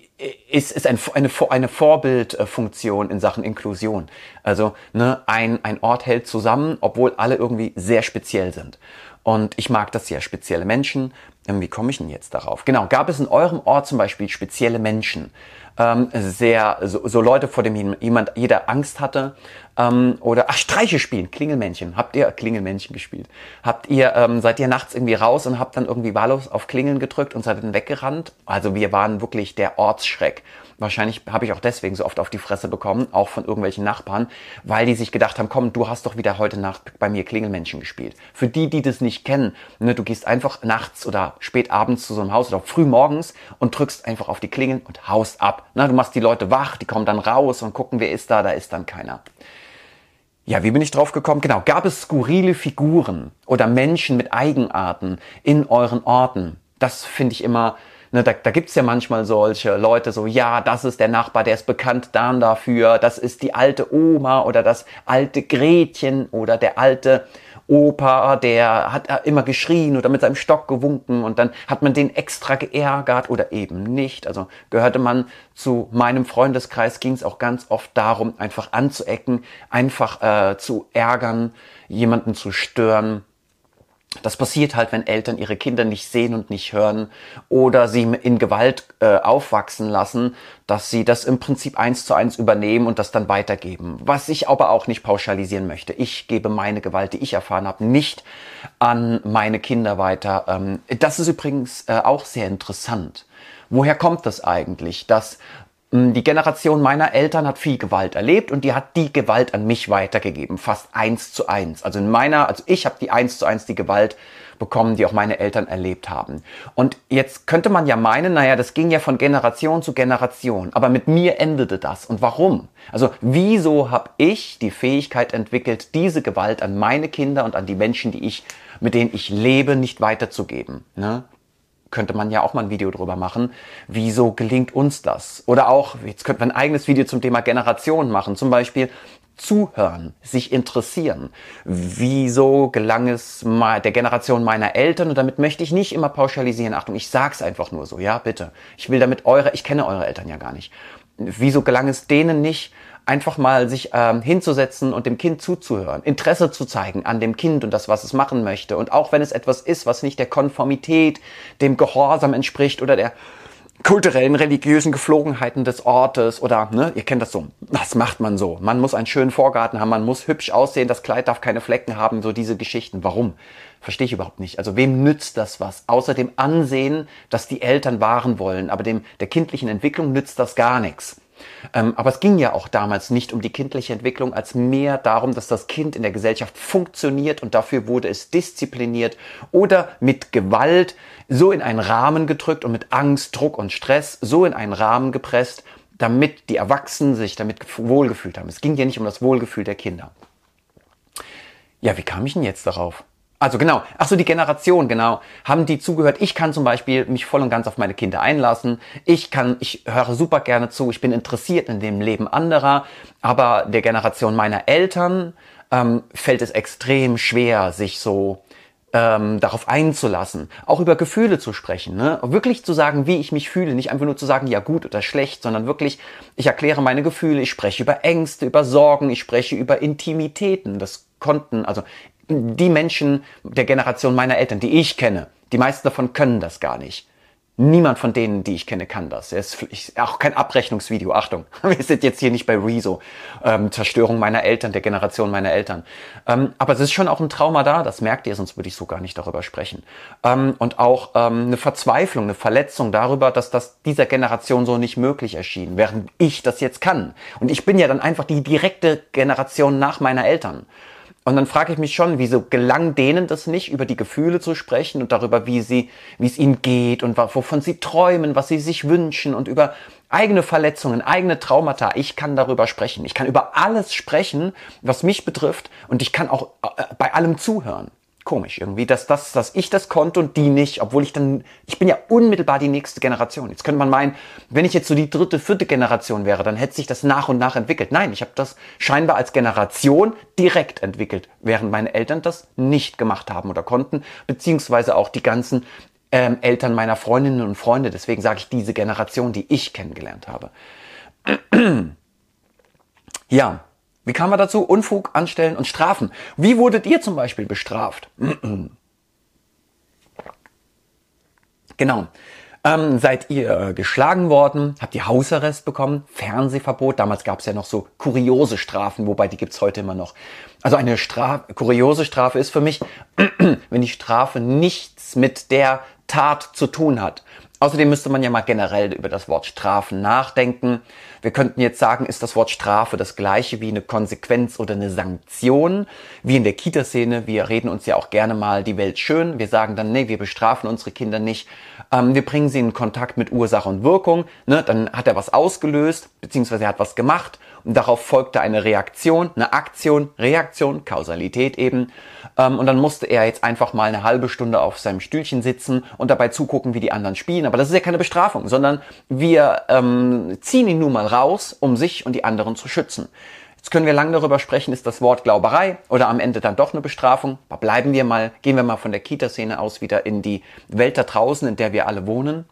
Vorbildfunktion in Sachen Inklusion. Also ein Ort hält zusammen, obwohl alle irgendwie sehr speziell sind. Und ich mag das ja, spezielle Menschen. Wie komme ich denn jetzt darauf? Genau, gab es in eurem Ort zum Beispiel spezielle Menschen? So Leute, vor denen jeder Angst hatte, oder Streiche spielen, Klingelmännchen. Habt ihr Klingelmännchen gespielt? Seid ihr nachts irgendwie raus und habt dann irgendwie wahllos auf Klingeln gedrückt und seid dann weggerannt? Also wir waren wirklich der Ortsschreck. Wahrscheinlich habe ich auch deswegen so oft auf die Fresse bekommen, auch von irgendwelchen Nachbarn, weil die sich gedacht haben, komm, du hast doch wieder heute Nacht bei mir Klingelmännchen gespielt. Für die das nicht kennen, du gehst einfach nachts oder spät abends zu so einem Haus oder früh morgens und drückst einfach auf die Klingeln und haust ab. Du machst die Leute wach, die kommen dann raus und gucken, wer ist da ist dann keiner. Ja, wie bin ich drauf gekommen? Genau, gab es skurrile Figuren oder Menschen mit Eigenarten in euren Orten? Das finde ich immer Ne, da gibt's ja manchmal solche Leute, so, ja, das ist der Nachbar, der ist bekannt dann dafür, das ist die alte Oma oder das alte Gretchen oder der alte Opa, der hat immer geschrien oder mit seinem Stock gewunken und dann hat man den extra geärgert oder eben nicht. Also gehörte man zu meinem Freundeskreis, ging es auch ganz oft darum, einfach anzuecken, einfach zu ärgern, jemanden zu stören. Das passiert halt, wenn Eltern ihre Kinder nicht sehen und nicht hören oder sie in Gewalt aufwachsen lassen, dass sie das im Prinzip 1:1 übernehmen und das dann weitergeben. Was ich aber auch nicht pauschalisieren möchte. Ich gebe meine Gewalt, die ich erfahren habe, nicht an meine Kinder weiter. Das ist übrigens auch sehr interessant. Woher kommt das eigentlich, dass die Generation meiner Eltern hat viel Gewalt erlebt und die hat die Gewalt an mich weitergegeben, fast 1:1. Also ich habe die 1:1 die Gewalt bekommen, die auch meine Eltern erlebt haben. Und jetzt könnte man ja meinen, naja, das ging ja von Generation zu Generation, aber mit mir endete das. Und warum? Also wieso habe ich die Fähigkeit entwickelt, diese Gewalt an meine Kinder und an die Menschen, mit denen ich lebe, nicht weiterzugeben? Ne? Könnte man ja auch mal ein Video drüber machen. Wieso gelingt uns das? Oder auch, jetzt könnte man ein eigenes Video zum Thema Generation machen. Zum Beispiel zuhören, sich interessieren. Wieso gelang es der Generation meiner Eltern? Und damit möchte ich nicht immer pauschalisieren. Achtung, ich sag's einfach nur so. Ja, bitte. Ich kenne eure Eltern ja gar nicht. Wieso gelang es denen nicht, einfach mal sich hinzusetzen und dem Kind zuzuhören, Interesse zu zeigen an dem Kind und das, was es machen möchte. Und auch wenn es etwas ist, was nicht der Konformität, dem Gehorsam entspricht oder der kulturellen, religiösen Geflogenheiten des Ortes oder, ne, ihr kennt das so, was macht man so? Man muss einen schönen Vorgarten haben, man muss hübsch aussehen, das Kleid darf keine Flecken haben, so diese Geschichten. Warum? Verstehe ich überhaupt nicht. Also wem nützt das was? Außer dem Ansehen, das die Eltern wahren wollen, aber der kindlichen Entwicklung nützt das gar nichts. Aber es ging ja auch damals nicht um die kindliche Entwicklung, als mehr darum, dass das Kind in der Gesellschaft funktioniert und dafür wurde es diszipliniert oder mit Gewalt so in einen Rahmen gedrückt und mit Angst, Druck und Stress so in einen Rahmen gepresst, damit die Erwachsenen sich damit wohlgefühlt haben. Es ging ja nicht um das Wohlgefühl der Kinder. Ja, wie kam ich denn jetzt darauf? Also genau, die Generation, genau, haben die zugehört. Ich kann zum Beispiel mich voll und ganz auf meine Kinder einlassen. Ich höre super gerne zu, ich bin interessiert in dem Leben anderer, aber der Generation meiner Eltern fällt es extrem schwer, sich so darauf einzulassen, auch über Gefühle zu sprechen, ne? Wirklich zu sagen, wie ich mich fühle, nicht einfach nur zu sagen, ja gut oder schlecht, sondern wirklich, ich erkläre meine Gefühle, ich spreche über Ängste, über Sorgen, ich spreche über Intimitäten. Also die Menschen der Generation meiner Eltern, die ich kenne, die meisten davon können das gar nicht. Niemand von denen, die ich kenne, kann das. Es ist auch kein Abrechnungsvideo. Achtung, wir sind jetzt hier nicht bei Rezo. Zerstörung meiner Eltern, der Generation meiner Eltern. Aber es ist schon auch ein Trauma da, das merkt ihr, sonst würde ich so gar nicht darüber sprechen. Und auch eine Verzweiflung, eine Verletzung darüber, dass das dieser Generation so nicht möglich erschien, während ich das jetzt kann. Und ich bin ja dann einfach die direkte Generation nach meiner Eltern. Und dann frage ich mich schon, wieso gelang denen das nicht, über die Gefühle zu sprechen und darüber, wie es ihnen geht und wovon sie träumen, was sie sich wünschen und über eigene Verletzungen, eigene Traumata. Ich kann darüber sprechen. Ich kann über alles sprechen, was mich betrifft und ich kann auch bei allem zuhören. Komisch irgendwie, dass ich das konnte und die nicht, obwohl ich bin ja unmittelbar die nächste Generation. Jetzt könnte man meinen, wenn ich jetzt so die 3., 4. Generation wäre, dann hätte sich das nach und nach entwickelt. Nein, ich habe das scheinbar als Generation direkt entwickelt, während meine Eltern das nicht gemacht haben oder konnten, beziehungsweise auch die ganzen Eltern meiner Freundinnen und Freunde. Deswegen sage ich diese Generation, die ich kennengelernt habe. Ja. Wie kam man dazu? Unfug, anstellen und strafen. Wie wurdet ihr zum Beispiel bestraft? Genau. Seid ihr geschlagen worden? Habt ihr Hausarrest bekommen? Fernsehverbot? Damals gab es ja noch so kuriose Strafen, wobei die gibt's heute immer noch. Also eine kuriose Strafe ist für mich, wenn die Strafe nichts mit der Tat zu tun hat. Außerdem müsste man ja mal generell über das Wort Strafen nachdenken. Wir könnten jetzt sagen, ist das Wort Strafe das gleiche wie eine Konsequenz oder eine Sanktion? Wie in der Kita-Szene, wir reden uns ja auch gerne mal die Welt schön. Wir sagen dann, nee, wir bestrafen unsere Kinder nicht. Wir bringen sie in Kontakt mit Ursache und Wirkung. Ne? Dann hat er was ausgelöst, beziehungsweise er hat was gemacht darauf folgte eine Reaktion, eine Aktion, Reaktion, Kausalität eben. Und dann musste er jetzt einfach mal eine halbe Stunde auf seinem Stühlchen sitzen und dabei zugucken, wie die anderen spielen. Aber das ist ja keine Bestrafung, sondern wir ziehen ihn nun mal raus, um sich und die anderen zu schützen. Jetzt können wir lange darüber sprechen, ist das Wort Glauberei oder am Ende dann doch eine Bestrafung? Aber gehen wir mal von der Kita-Szene aus wieder in die Welt da draußen, in der wir alle wohnen.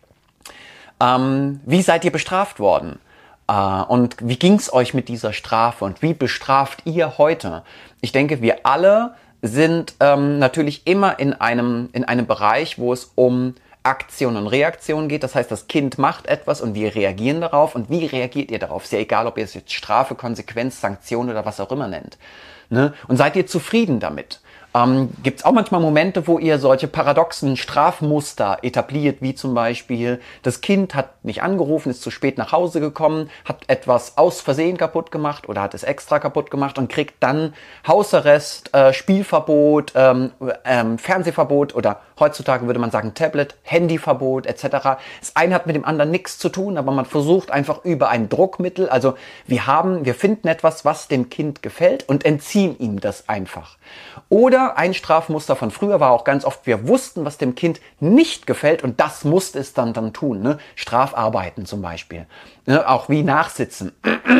Wie seid ihr bestraft worden? Und wie ging's euch mit dieser Strafe und wie bestraft ihr heute? Ich denke, wir alle sind natürlich immer in einem Bereich, wo es um Aktion und Reaktion geht. Das heißt, das Kind macht etwas und wir reagieren darauf. Und wie reagiert ihr darauf? Ist ja egal, ob ihr es jetzt Strafe, Konsequenz, Sanktion oder was auch immer nennt. Ne? Und seid ihr zufrieden damit? Gibt es auch manchmal Momente, wo ihr solche paradoxen Strafmuster etabliert, wie zum Beispiel, das Kind hat nicht angerufen, ist zu spät nach Hause gekommen, hat etwas aus Versehen kaputt gemacht oder hat es extra kaputt gemacht und kriegt dann Hausarrest, Spielverbot, Fernsehverbot oder heutzutage würde man sagen Tablet, Handyverbot etc. Das eine hat mit dem anderen nichts zu tun, aber man versucht einfach über ein Druckmittel, also wir finden etwas, was dem Kind gefällt und entziehen ihm das einfach. Oder ein Strafmuster von früher war auch ganz oft, wir wussten, was dem Kind nicht gefällt und das musste es dann tun. Ne? Strafarbeiten zum Beispiel, ne? Auch wie Nachsitzen.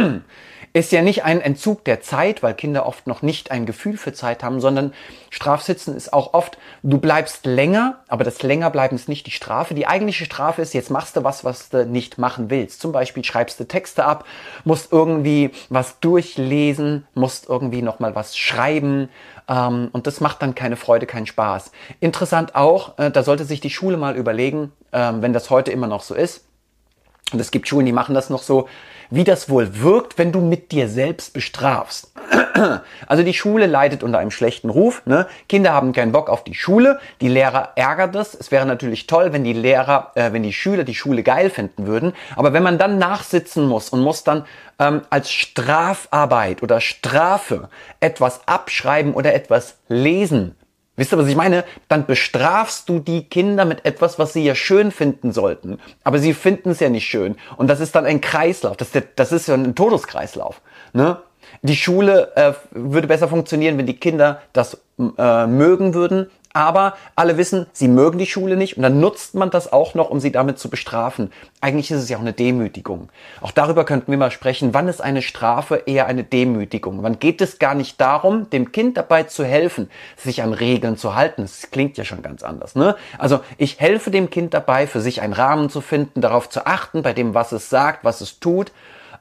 Ist ja nicht ein Entzug der Zeit, weil Kinder oft noch nicht ein Gefühl für Zeit haben, sondern Strafsitzen ist auch oft, du bleibst länger, aber das Längerbleiben ist nicht die Strafe. Die eigentliche Strafe ist, jetzt machst du was du nicht machen willst. Zum Beispiel schreibst du Texte ab, musst irgendwie was durchlesen, musst irgendwie nochmal was schreiben und das macht dann keine Freude, keinen Spaß. Interessant auch, da sollte sich die Schule mal überlegen, wenn das heute immer noch so ist, und es gibt Schulen, die machen das noch so, wie das wohl wirkt, wenn du mit dir selbst bestrafst. Also die Schule leidet unter einem schlechten Ruf. Ne? Kinder haben keinen Bock auf die Schule. Die Lehrer ärgert es. Es wäre natürlich toll, wenn die Schüler die Schule geil finden würden. Aber wenn man dann nachsitzen muss und muss dann als Strafarbeit oder Strafe etwas abschreiben oder etwas lesen, wisst ihr, was ich meine? Dann bestrafst du die Kinder mit etwas, was sie ja schön finden sollten. Aber sie finden es ja nicht schön. Und das ist dann ein Kreislauf. Das ist ja ein Todeskreislauf. Ne? Die Schule würde besser funktionieren, wenn die Kinder das mögen würden. Aber alle wissen, sie mögen die Schule nicht und dann nutzt man das auch noch, um sie damit zu bestrafen. Eigentlich ist es ja auch eine Demütigung. Auch darüber könnten wir mal sprechen, wann ist eine Strafe eher eine Demütigung? Wann geht es gar nicht darum, dem Kind dabei zu helfen, sich an Regeln zu halten? Das klingt ja schon ganz anders, ne? Also ich helfe dem Kind dabei, für sich einen Rahmen zu finden, darauf zu achten, bei dem, was es sagt, was es tut.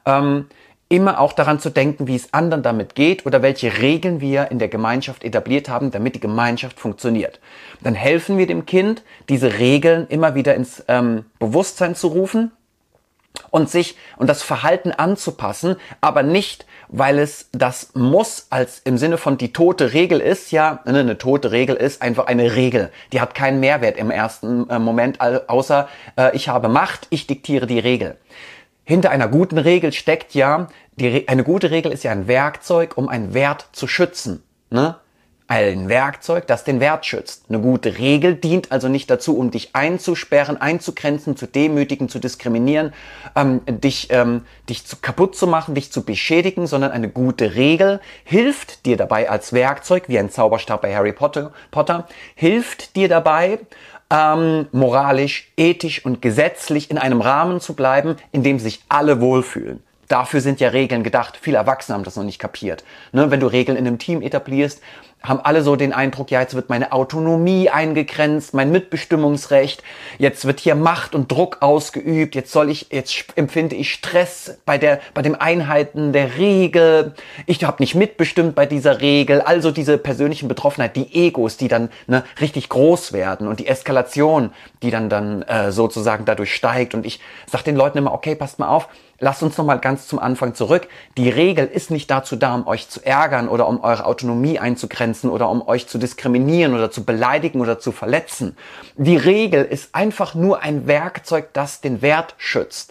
Immer auch daran zu denken, wie es anderen damit geht oder welche Regeln wir in der Gemeinschaft etabliert haben, damit die Gemeinschaft funktioniert. Dann helfen wir dem Kind, diese Regeln immer wieder ins Bewusstsein zu rufen und das Verhalten anzupassen, aber nicht, weil es das muss, als im Sinne von die tote Regel ist, ja, eine tote Regel ist einfach eine Regel. Die hat keinen Mehrwert im ersten Moment, außer ich habe Macht, ich diktiere die Regel. Hinter einer guten Regel steckt ja, eine gute Regel ist ja ein Werkzeug, um einen Wert zu schützen. Ne? Ein Werkzeug, das den Wert schützt. Eine gute Regel dient also nicht dazu, um dich einzusperren, einzugrenzen, zu demütigen, zu diskriminieren, dich kaputt zu machen, dich zu beschädigen, sondern eine gute Regel hilft dir dabei als Werkzeug, wie ein Zauberstab bei Harry Potter, hilft dir dabei, moralisch, ethisch und gesetzlich in einem Rahmen zu bleiben, in dem sich alle wohlfühlen. Dafür sind ja Regeln gedacht. Viele Erwachsene haben das noch nicht kapiert. Ne, wenn du Regeln in einem Team etablierst, haben alle so den Eindruck, ja, jetzt wird meine Autonomie eingegrenzt, mein Mitbestimmungsrecht, jetzt wird hier Macht und Druck ausgeübt, jetzt empfinde ich Stress bei dem Einhalten der Regel, ich habe nicht mitbestimmt bei dieser Regel, also diese persönlichen Betroffenheit, die Egos, die dann richtig groß werden und die Eskalation, die dann sozusagen dadurch steigt und ich sage den Leuten immer, okay, passt mal auf, lasst uns nochmal ganz zum Anfang zurück. Die Regel ist nicht dazu da, um euch zu ärgern oder um eure Autonomie einzugrenzen oder um euch zu diskriminieren oder zu beleidigen oder zu verletzen. Die Regel ist einfach nur ein Werkzeug, das den Wert schützt.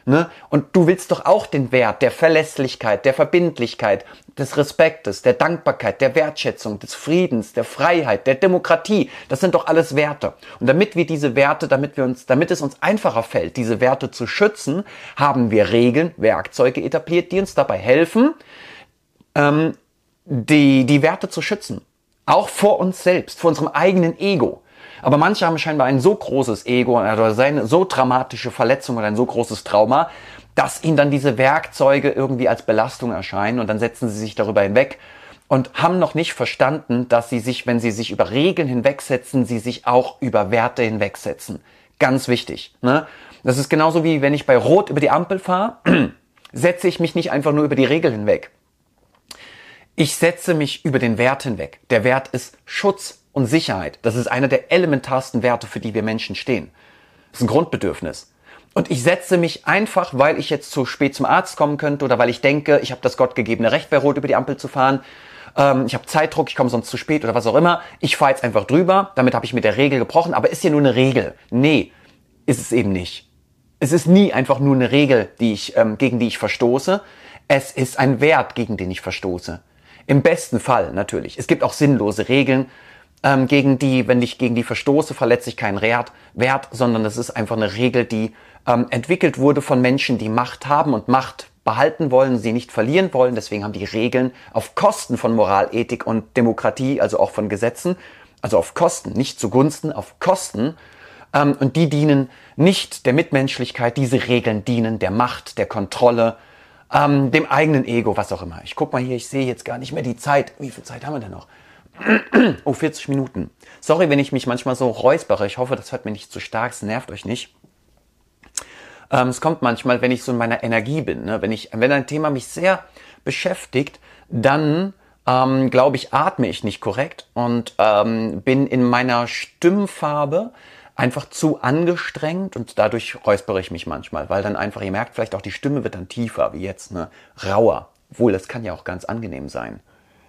Ne? Und du willst doch auch den Wert der Verlässlichkeit, der Verbindlichkeit, des Respektes, der Dankbarkeit, der Wertschätzung, des Friedens, der Freiheit, der Demokratie. Das sind doch alles Werte. Und damit wir diese Werte, damit es uns einfacher fällt, diese Werte zu schützen, haben wir Regeln, Werkzeuge etabliert, die uns dabei helfen, die Werte zu schützen. Auch vor uns selbst, vor unserem eigenen Ego. Aber manche haben scheinbar ein so großes Ego oder eine so dramatische Verletzung oder ein so großes Trauma, dass ihnen dann diese Werkzeuge irgendwie als Belastung erscheinen und dann setzen sie sich darüber hinweg und haben noch nicht verstanden, dass sie sich, wenn sie sich über Regeln hinwegsetzen, sie sich auch über Werte hinwegsetzen. Ganz wichtig. Ne? Das ist genauso wie wenn ich bei Rot über die Ampel fahre, setze ich mich nicht einfach nur über die Regel hinweg. Ich setze mich über den Wert hinweg. Der Wert ist Schutz und Sicherheit. Das ist einer der elementarsten Werte, für die wir Menschen stehen. Das ist ein Grundbedürfnis. Und ich setze mich einfach, weil ich jetzt zu spät zum Arzt kommen könnte oder weil ich denke, ich habe das gottgegebene Recht, bei Rot über die Ampel zu fahren. Ich habe Zeitdruck, ich komme sonst zu spät oder was auch immer. Ich fahre jetzt einfach drüber. Damit habe ich mit der Regel gebrochen. Aber ist ja nur eine Regel. Nee, ist es eben nicht. Es ist nie einfach nur eine Regel, gegen die ich verstoße. Es ist ein Wert, gegen den ich verstoße. Im besten Fall natürlich. Es gibt auch sinnlose Regeln, wenn ich gegen die verstoße, verletze ich keinen Wert, sondern es ist einfach eine Regel, die entwickelt wurde von Menschen, die Macht haben und Macht behalten wollen, sie nicht verlieren wollen. Deswegen haben die Regeln auf Kosten von Moral, Ethik und Demokratie, also auch von Gesetzen, also auf Kosten, nicht zugunsten, auf Kosten. Und die dienen nicht der Mitmenschlichkeit, diese Regeln dienen der Macht, der Kontrolle, dem eigenen Ego, was auch immer. Ich guck mal hier, ich sehe jetzt gar nicht mehr die Zeit. Wie viel Zeit haben wir denn noch? Oh, 40 Minuten. Sorry, wenn ich mich manchmal so räuspere. Ich hoffe, das hört mir nicht zu stark, es nervt euch nicht. Es kommt manchmal, wenn ich so in meiner Energie bin. Ne? Wenn ein Thema mich sehr beschäftigt, dann glaube ich, atme ich nicht korrekt und bin in meiner Stimmfarbe einfach zu angestrengt und dadurch räuspere ich mich manchmal, weil dann einfach, ihr merkt vielleicht auch, die Stimme wird dann tiefer, wie jetzt, ne? Rauer. Obwohl, das kann ja auch ganz angenehm sein.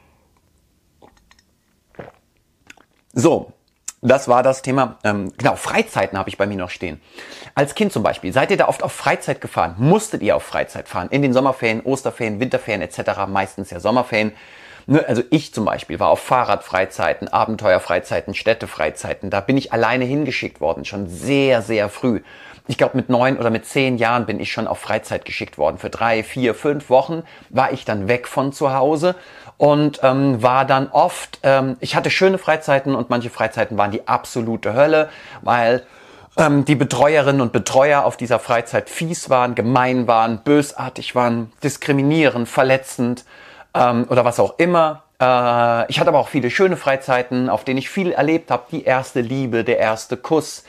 So, das war das Thema. Genau, Freizeiten habe ich bei mir noch stehen. Als Kind zum Beispiel, seid ihr da oft auf Freizeit gefahren? Musstet ihr auf Freizeit fahren? In den Sommerferien, Osterferien, Winterferien etc., meistens ja Sommerferien. Also ich zum Beispiel war auf Fahrradfreizeiten, Abenteuerfreizeiten, Städtefreizeiten. Da bin ich alleine hingeschickt worden, schon sehr, sehr früh. Ich glaube, mit 9 oder mit 10 Jahren bin ich schon auf Freizeit geschickt worden. Für 3, 4, 5 Wochen war ich dann weg von zu Hause und war dann oft, ich hatte schöne Freizeiten und manche Freizeiten waren die absolute Hölle, weil die Betreuerinnen und Betreuer auf dieser Freizeit fies waren, gemein waren, bösartig waren, diskriminierend, verletzend oder was auch immer. Ich hatte aber auch viele schöne Freizeiten, auf denen ich viel erlebt habe. Die erste Liebe, der erste Kuss,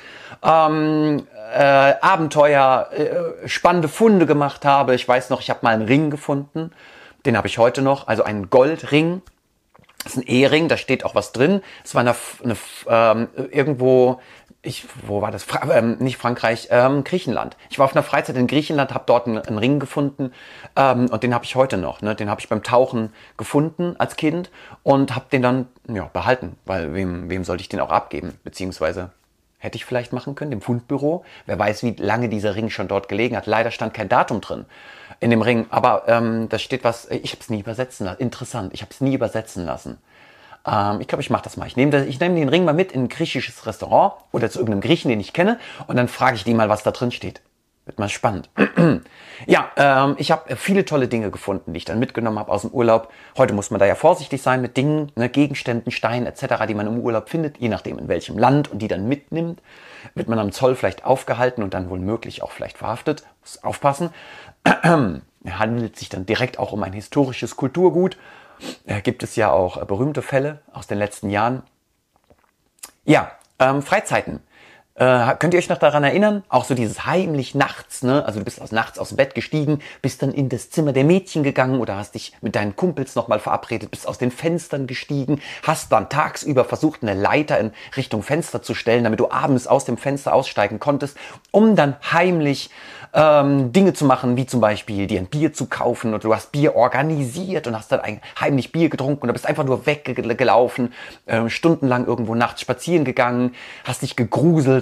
Abenteuer, spannende Funde gemacht habe. Ich weiß noch, ich habe mal einen Ring gefunden. Den habe ich heute noch, also einen Goldring. Das ist ein Ehering, da steht auch was drin. Es war irgendwo, wo war das? Nicht Frankreich, Griechenland. Ich war auf einer Freizeit in Griechenland, habe dort einen Ring gefunden und den habe ich heute noch. Ne? Den habe ich beim Tauchen gefunden als Kind und habe den dann behalten, weil wem sollte ich den auch abgeben? Beziehungsweise hätte ich vielleicht machen können, dem Fundbüro. Wer weiß, wie lange dieser Ring schon dort gelegen hat. Leider stand kein Datum drin in dem Ring, aber da steht was, ich habe es nie übersetzen lassen. Interessant, ich habe es nie übersetzen lassen. Ich glaube, ich mache das mal. Ich nehme den Ring mal mit in ein griechisches Restaurant oder zu irgendeinem Griechen, den ich kenne, und dann frage ich die mal, was da drin steht. Wird mal spannend. Ja, ich habe viele tolle Dinge gefunden, die ich dann mitgenommen habe aus dem Urlaub. Heute muss man da ja vorsichtig sein mit Dingen, ne, Gegenständen, Steinen etc., die man im Urlaub findet, je nachdem in welchem Land, und die dann mitnimmt. Wird man am Zoll vielleicht aufgehalten und dann wohl möglich auch vielleicht verhaftet. Muss aufpassen. Handelt sich dann direkt auch um ein historisches Kulturgut. Gibt es ja auch berühmte Fälle aus den letzten Jahren. Ja, Freizeiten. Könnt ihr euch noch daran erinnern? Auch so dieses heimlich nachts, ne? Also du bist nachts aus dem Bett gestiegen, bist dann in das Zimmer der Mädchen gegangen oder hast dich mit deinen Kumpels nochmal verabredet, bist aus den Fenstern gestiegen, hast dann tagsüber versucht, eine Leiter in Richtung Fenster zu stellen, damit du abends aus dem Fenster aussteigen konntest, um dann heimlich Dinge zu machen, wie zum Beispiel dir ein Bier zu kaufen, oder du hast Bier organisiert und hast dann heimlich Bier getrunken oder bist einfach nur weggelaufen, stundenlang irgendwo nachts spazieren gegangen, hast dich gegruselt,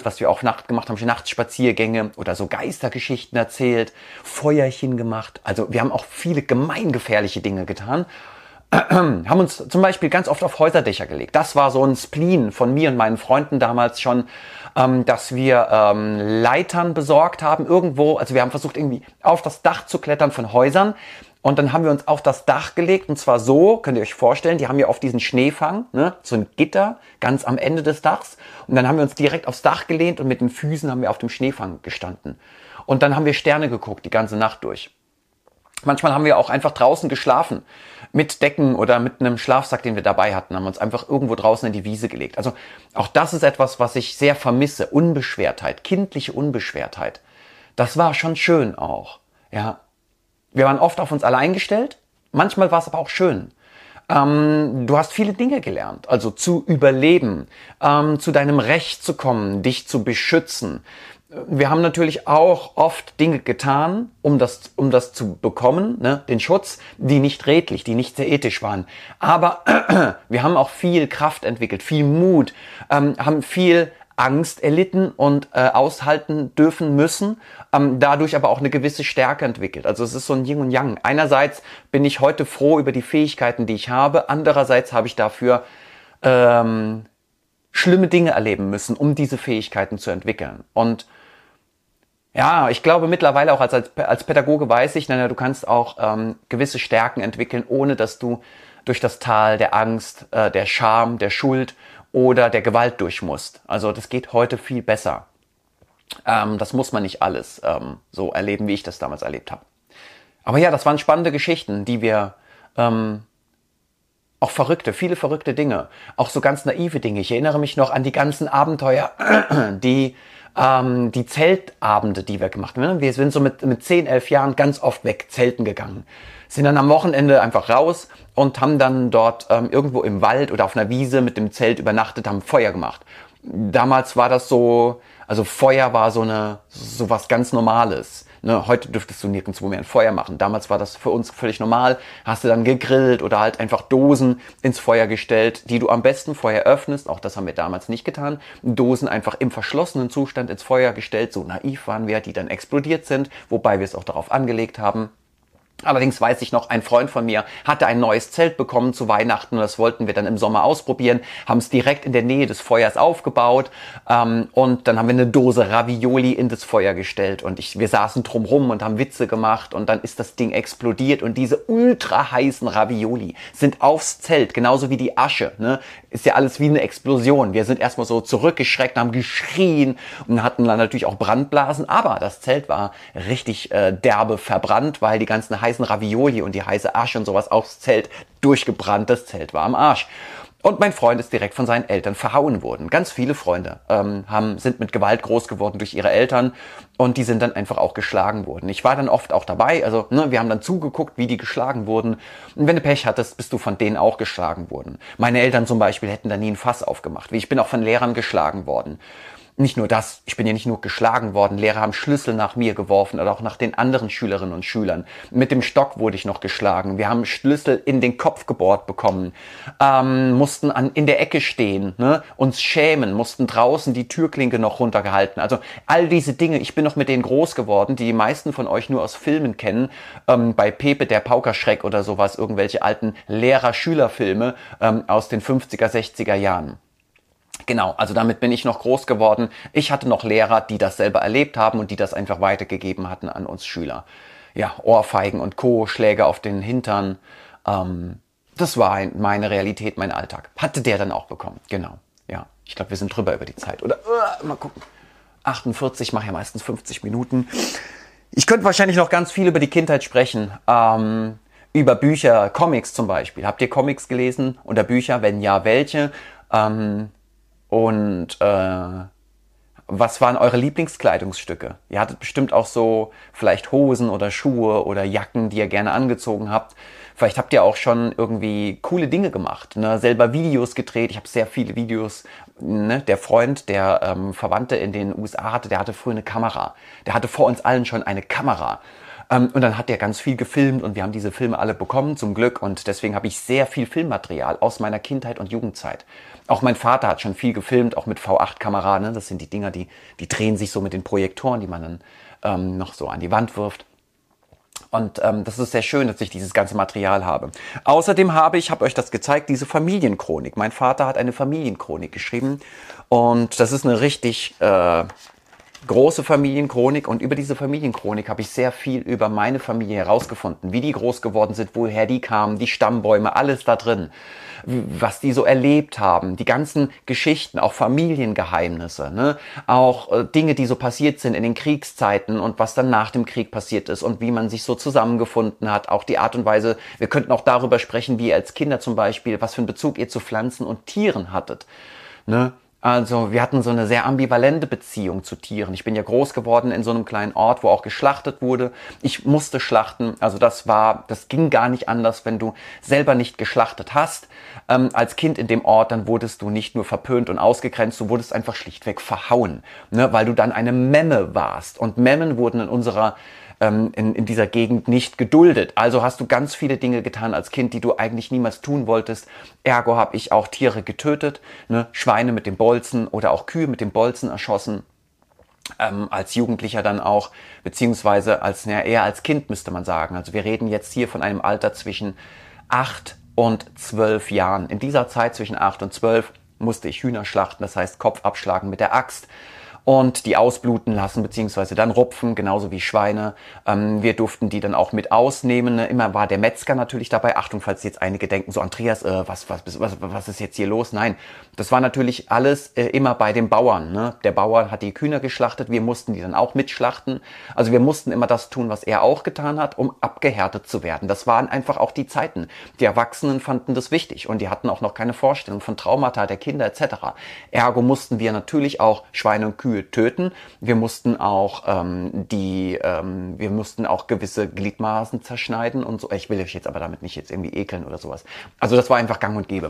was wir auch nachts gemacht haben, Nachtspaziergänge oder so Geistergeschichten erzählt, Feuerchen gemacht. Also wir haben auch viele gemeingefährliche Dinge getan. Haben uns zum Beispiel ganz oft auf Häuserdächer gelegt. Das war so ein Spleen von mir und meinen Freunden damals schon, dass wir Leitern besorgt haben irgendwo. Also wir haben versucht irgendwie auf das Dach zu klettern von Häusern. Und dann haben wir uns auf das Dach gelegt, und zwar so, könnt ihr euch vorstellen, die haben ja auf diesen Schneefang, ne, so ein Gitter ganz am Ende des Dachs. Und dann haben wir uns direkt aufs Dach gelehnt und mit den Füßen haben wir auf dem Schneefang gestanden. Und dann haben wir Sterne geguckt, die ganze Nacht durch. Manchmal haben wir auch einfach draußen geschlafen, mit Decken oder mit einem Schlafsack, den wir dabei hatten, haben uns einfach irgendwo draußen in die Wiese gelegt. Also auch das ist etwas, was ich sehr vermisse, Unbeschwertheit, kindliche Unbeschwertheit. Das war schon schön auch, ja. Wir waren oft auf uns allein gestellt, manchmal war es aber auch schön. Du hast viele Dinge gelernt, also zu überleben, zu deinem Recht zu kommen, dich zu beschützen. Wir haben natürlich auch oft Dinge getan, um das zu bekommen, ne, den Schutz, die nicht redlich, die nicht sehr ethisch waren. Aber wir haben auch viel Kraft entwickelt, viel Mut, haben viel Angst erlitten und aushalten dürfen müssen, dadurch aber auch eine gewisse Stärke entwickelt. Also es ist so ein Yin und Yang. Einerseits bin ich heute froh über die Fähigkeiten, die ich habe, andererseits habe ich dafür schlimme Dinge erleben müssen, um diese Fähigkeiten zu entwickeln. Und ja, ich glaube mittlerweile auch als Pädagoge weiß ich, du kannst auch gewisse Stärken entwickeln, ohne dass du durch das Tal der Angst, der Scham, der Schuld oder der Gewalt durch musst. Also das geht heute viel besser. Das muss man nicht alles so erleben, wie ich das damals erlebt habe. Aber ja, das waren spannende Geschichten, die wir auch viele verrückte Dinge, auch so ganz naive Dinge. Ich erinnere mich noch an die ganzen Abenteuer, die Zeltabende, die wir gemacht haben. Wir sind so mit 10, 11 Jahren ganz oft weg zelten gegangen. Sind dann am Wochenende einfach raus und haben dann dort irgendwo im Wald oder auf einer Wiese mit dem Zelt übernachtet, haben Feuer gemacht. Damals war das so, also Feuer war so was ganz Normales. Ne, heute dürftest du nirgendwo mehr ein Feuer machen. Damals war das für uns völlig normal. Hast du dann gegrillt oder halt einfach Dosen ins Feuer gestellt, die du am besten vorher öffnest. Auch das haben wir damals nicht getan. Dosen einfach im verschlossenen Zustand ins Feuer gestellt. So naiv waren wir, die dann explodiert sind, wobei wir es auch darauf angelegt haben. Allerdings weiß ich noch, ein Freund von mir hatte ein neues Zelt bekommen zu Weihnachten und das wollten wir dann im Sommer ausprobieren, haben es direkt in der Nähe des Feuers aufgebaut und dann haben wir eine Dose Ravioli in das Feuer gestellt und wir saßen drumrum und haben Witze gemacht und dann ist das Ding explodiert und diese ultra heißen Ravioli sind aufs Zelt, genauso wie die Asche, ne? Ist ja alles wie eine Explosion. Wir sind erstmal so zurückgeschreckt, haben geschrien und hatten dann natürlich auch Brandblasen, aber das Zelt war richtig derbe verbrannt, weil die ganzen heißen Ravioli und die heiße Asche und sowas aufs Zelt durchgebrannt. Das Zelt war am Arsch. Und mein Freund ist direkt von seinen Eltern verhauen worden. Ganz viele Freunde sind mit Gewalt groß geworden durch ihre Eltern und die sind dann einfach auch geschlagen worden. Ich war dann oft auch dabei, also wir haben dann zugeguckt, wie die geschlagen wurden. Und wenn du Pech hattest, bist du von denen auch geschlagen worden. Meine Eltern zum Beispiel hätten da nie ein Fass aufgemacht. Ich bin auch von Lehrern geschlagen worden. Nicht nur das, ich bin ja nicht nur geschlagen worden, Lehrer haben Schlüssel nach mir geworfen oder auch nach den anderen Schülerinnen und Schülern. Mit dem Stock wurde ich noch geschlagen. Wir haben Schlüssel in den Kopf gebohrt bekommen, mussten in der Ecke stehen, ne, uns schämen, mussten draußen die Türklinke noch runtergehalten. Also all diese Dinge, ich bin noch mit denen groß geworden, die meisten von euch nur aus Filmen kennen, bei Pepe der Paukerschreck oder sowas, irgendwelche alten Lehrer-Schüler-Filme aus den 50er, 60er Jahren. Genau, also damit bin ich noch groß geworden. Ich hatte noch Lehrer, die das selber erlebt haben und die das einfach weitergegeben hatten an uns Schüler. Ja, Ohrfeigen und Co., Schläge auf den Hintern. Das war meine Realität, mein Alltag. Hatte der dann auch bekommen, genau. Ja, ich glaube, wir sind drüber über die Zeit. Oder, mal gucken. 48, mache ja meistens 50 Minuten. Ich könnte wahrscheinlich noch ganz viel über die Kindheit sprechen. Über Bücher, Comics zum Beispiel. Habt ihr Comics gelesen oder Bücher? Wenn ja, welche? Was waren eure Lieblingskleidungsstücke? Ihr hattet bestimmt auch so vielleicht Hosen oder Schuhe oder Jacken, die ihr gerne angezogen habt. Vielleicht habt ihr auch schon irgendwie coole Dinge gemacht, ne? Selber Videos gedreht. Ich habe sehr viele Videos. Ne? Der Freund, der Verwandte in den USA hatte, der hatte früher eine Kamera. Der hatte vor uns allen schon eine Kamera. Und dann hat der ganz viel gefilmt und wir haben diese Filme alle bekommen, zum Glück. Und deswegen habe ich sehr viel Filmmaterial aus meiner Kindheit und Jugendzeit. Auch mein Vater hat schon viel gefilmt, auch mit V8-Kamera. Ne? Das sind die Dinger, die drehen sich so mit den Projektoren, die man dann noch so an die Wand wirft. Und das ist sehr schön, dass ich dieses ganze Material habe. Außerdem habe ich euch das gezeigt, diese Familienchronik. Mein Vater hat eine Familienchronik geschrieben und das ist eine richtig große Familienchronik. Und über diese Familienchronik habe ich sehr viel über meine Familie herausgefunden, wie die groß geworden sind, woher die kamen, die Stammbäume, alles da drin, was die so erlebt haben, die ganzen Geschichten, auch Familiengeheimnisse, ne? Auch Dinge, die so passiert sind in den Kriegszeiten und was dann nach dem Krieg passiert ist und wie man sich so zusammengefunden hat, auch die Art und Weise. Wir könnten auch darüber sprechen, wie ihr als Kinder zum Beispiel, was für einen Bezug ihr zu Pflanzen und Tieren hattet, ne? Also wir hatten so eine sehr ambivalente Beziehung zu Tieren. Ich bin ja groß geworden in so einem kleinen Ort, wo auch geschlachtet wurde. Ich musste schlachten, also das ging gar nicht anders, wenn du selber nicht geschlachtet hast. Als Kind in dem Ort, dann wurdest du nicht nur verpönt und ausgegrenzt, du wurdest einfach schlichtweg verhauen, ne, weil du dann eine Memme warst. Und Memmen wurden in dieser Gegend nicht geduldet. Also hast du ganz viele Dinge getan als Kind, die du eigentlich niemals tun wolltest. Ergo habe ich auch Tiere getötet, ne? Schweine mit dem Bolzen oder auch Kühe mit dem Bolzen erschossen. Als Jugendlicher dann auch, beziehungsweise eher als Kind müsste man sagen. Also wir reden jetzt hier von einem Alter zwischen 8 und 12 Jahren. In dieser Zeit zwischen 8 und 12 musste ich Hühner schlachten, das heißt Kopf abschlagen mit der Axt und die ausbluten lassen, beziehungsweise dann rupfen, genauso wie Schweine. Wir durften die dann auch mit ausnehmen. Immer war der Metzger natürlich dabei. Achtung, falls jetzt einige denken, so Andreas, was ist jetzt hier los? Nein, das war natürlich alles immer bei dem Bauern. Ne? Der Bauer hat die Hühner geschlachtet, wir mussten die dann auch mitschlachten. Also wir mussten immer das tun, was er auch getan hat, um abgehärtet zu werden. Das waren einfach auch die Zeiten. Die Erwachsenen fanden das wichtig und die hatten auch noch keine Vorstellung von Traumata der Kinder etc. Ergo mussten wir natürlich auch Schweine und Kühe töten. Wir mussten auch gewisse Gliedmaßen zerschneiden und so. Ich will euch jetzt aber damit nicht jetzt irgendwie ekeln oder sowas. Also das war einfach gang und gäbe.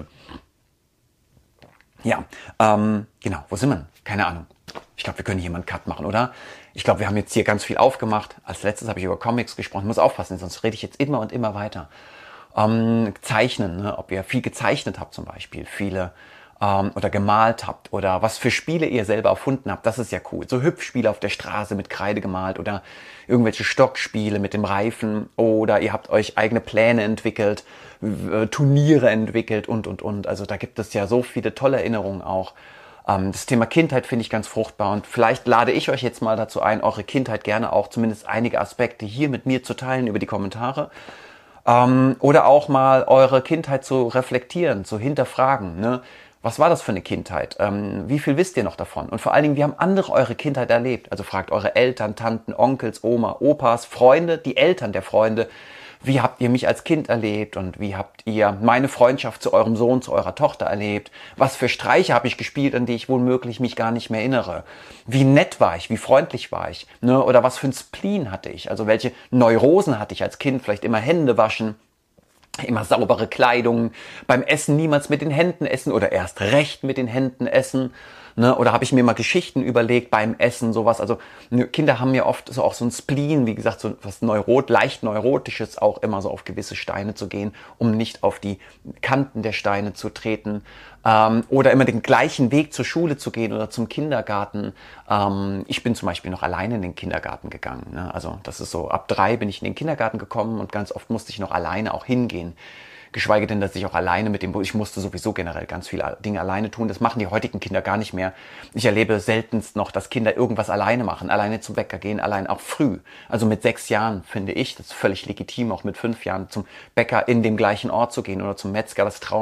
Ja, genau. Wo sind wir? Keine Ahnung. Ich glaube, wir können hier mal einen Cut machen, oder? Ich glaube, wir haben jetzt hier ganz viel aufgemacht. Als letztes habe ich über Comics gesprochen. Ich muss aufpassen, sonst rede ich jetzt immer und immer weiter. Zeichnen, ne? Ob ihr viel gezeichnet habt zum Beispiel, viele oder gemalt habt oder was für Spiele ihr selber erfunden habt, das ist ja cool. So Hüpfspiele auf der Straße mit Kreide gemalt oder irgendwelche Stockspiele mit dem Reifen oder ihr habt euch eigene Pläne entwickelt, Turniere entwickelt und. Also da gibt es ja so viele tolle Erinnerungen auch. Das Thema Kindheit finde ich ganz fruchtbar und vielleicht lade ich euch jetzt mal dazu ein, eure Kindheit gerne auch zumindest einige Aspekte hier mit mir zu teilen über die Kommentare. Oder auch mal eure Kindheit zu reflektieren, zu hinterfragen, ne? Was war das für eine Kindheit? Wie viel wisst ihr noch davon? Und vor allen Dingen, wie haben andere eure Kindheit erlebt? Also fragt eure Eltern, Tanten, Onkels, Oma, Opas, Freunde, die Eltern der Freunde. Wie habt ihr mich als Kind erlebt? Und wie habt ihr meine Freundschaft zu eurem Sohn, zu eurer Tochter erlebt? Was für Streiche habe ich gespielt, an die ich womöglich mich gar nicht mehr erinnere? Wie nett war ich? Wie freundlich war ich? Ne? Oder was für ein Spleen hatte ich? Also welche Neurosen hatte ich als Kind? Vielleicht immer Hände waschen. Immer saubere Kleidung, beim Essen niemals mit den Händen essen oder erst recht mit den Händen essen, ne? Oder habe ich mir mal Geschichten überlegt beim Essen, sowas. Also Kinder haben ja oft so auch so ein Spleen, wie gesagt, so was leicht Neurotisches, auch immer so auf gewisse Steine zu gehen, um nicht auf die Kanten der Steine zu treten. Oder immer den gleichen Weg zur Schule zu gehen oder zum Kindergarten. Ich bin zum Beispiel noch alleine in den Kindergarten gegangen. Ne? Also das ist so, ab 3 bin ich in den Kindergarten gekommen und ganz oft musste ich noch alleine auch hingehen. Geschweige denn, dass ich auch alleine mit dem Bus, ich musste sowieso generell ganz viele Dinge alleine tun. Das machen die heutigen Kinder gar nicht mehr. Ich erlebe seltenst noch, dass Kinder irgendwas alleine machen, alleine zum Bäcker gehen, allein auch früh. Also mit 6 Jahren finde ich, das ist völlig legitim, auch mit 5 Jahren zum Bäcker in dem gleichen Ort zu gehen oder zum Metzger.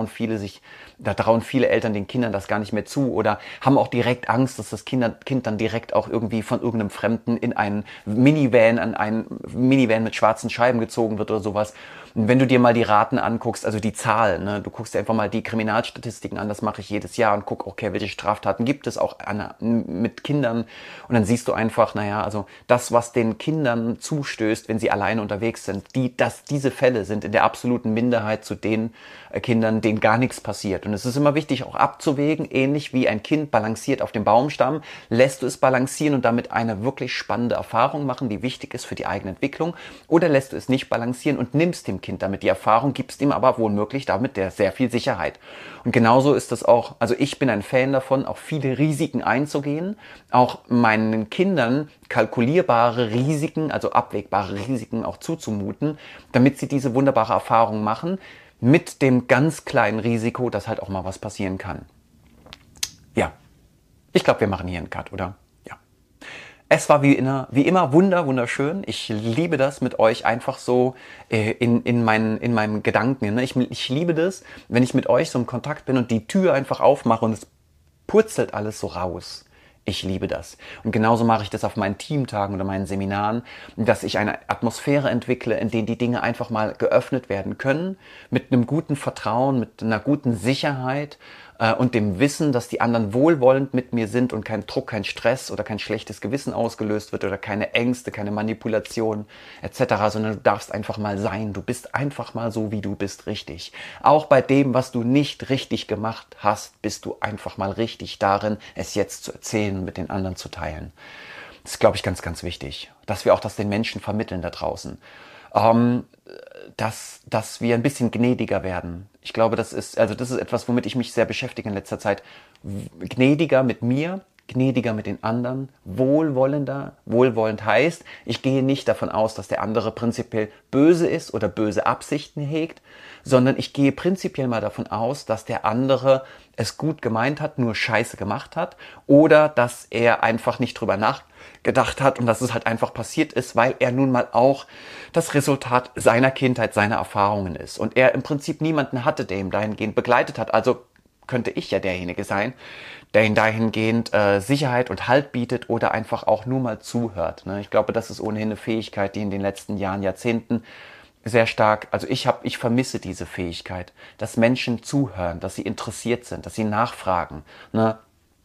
Da trauen viele Eltern den Kindern das gar nicht mehr zu oder haben auch direkt Angst, dass das Kind dann direkt auch irgendwie von irgendeinem Fremden in einen Minivan mit schwarzen Scheiben gezogen wird oder sowas. Und wenn du dir mal die Raten anguckst, also die Zahlen, ne, du guckst dir einfach mal die Kriminalstatistiken an, das mache ich jedes Jahr und guck, okay, welche Straftaten gibt es auch mit Kindern, und dann siehst du einfach, naja, also das, was den Kindern zustößt, wenn sie alleine unterwegs sind, diese Fälle sind in der absoluten Minderheit zu den Kindern, denen gar nichts passiert. Und es ist immer wichtig, auch abzuwägen, ähnlich wie ein Kind balanciert auf dem Baumstamm, lässt du es balancieren und damit eine wirklich spannende Erfahrung machen, die wichtig ist für die eigene Entwicklung, oder lässt du es nicht balancieren und nimmst dem Kind damit die Erfahrung, gibst ihm aber womöglich damit sehr viel Sicherheit. Und genauso ist es auch, also ich bin ein Fan davon, auch viele Risiken einzugehen, auch meinen Kindern kalkulierbare Risiken, also abwägbare Risiken auch zuzumuten, damit sie diese wunderbare Erfahrung machen, mit dem ganz kleinen Risiko, dass halt auch mal was passieren kann. Ja, ich glaube, wir machen hier einen Cut, oder? Ja. Es war wie immer wunderschön. Ich liebe das mit euch einfach so in meinen Gedanken. Ne? Ich liebe das, wenn ich mit euch so im Kontakt bin und die Tür einfach aufmache und es purzelt alles so raus. Ich liebe das. Und genauso mache ich das auf meinen Teamtagen oder meinen Seminaren, dass ich eine Atmosphäre entwickle, in der die Dinge einfach mal geöffnet werden können, mit einem guten Vertrauen, mit einer guten Sicherheit und dem Wissen, dass die anderen wohlwollend mit mir sind und kein Druck, kein Stress oder kein schlechtes Gewissen ausgelöst wird oder keine Ängste, keine Manipulation etc., sondern du darfst einfach mal sein. Du bist einfach mal so, wie du bist, richtig. Auch bei dem, was du nicht richtig gemacht hast, bist du einfach mal richtig darin, es jetzt zu erzählen und mit den anderen zu teilen. Das ist, glaube ich, ganz wichtig, dass wir auch das den Menschen vermitteln da draußen. Dass wir ein bisschen gnädiger werden. Ich glaube, das ist etwas, womit ich mich sehr beschäftige in letzter Zeit. Gnädiger mit mir, gnädiger mit den anderen, wohlwollender. Wohlwollend heißt, ich gehe nicht davon aus, dass der andere prinzipiell böse ist oder böse Absichten hegt, sondern ich gehe prinzipiell mal davon aus, dass der andere es gut gemeint hat, nur Scheiße gemacht hat, oder dass er einfach nicht drüber nachgedacht hat und dass es halt einfach passiert ist, weil er nun mal auch das Resultat seiner Kindheit, seiner Erfahrungen ist und er im Prinzip niemanden hatte, der ihn dahingehend begleitet hat. Also könnte ich ja derjenige sein, der ihn dahingehend Sicherheit und Halt bietet oder einfach auch nur mal zuhört. Ne? Ich glaube, das ist ohnehin eine Fähigkeit, die in den letzten Jahren, Jahrzehnten sehr stark, also ich vermisse diese Fähigkeit, dass Menschen zuhören, dass sie interessiert sind, dass sie nachfragen. Ne?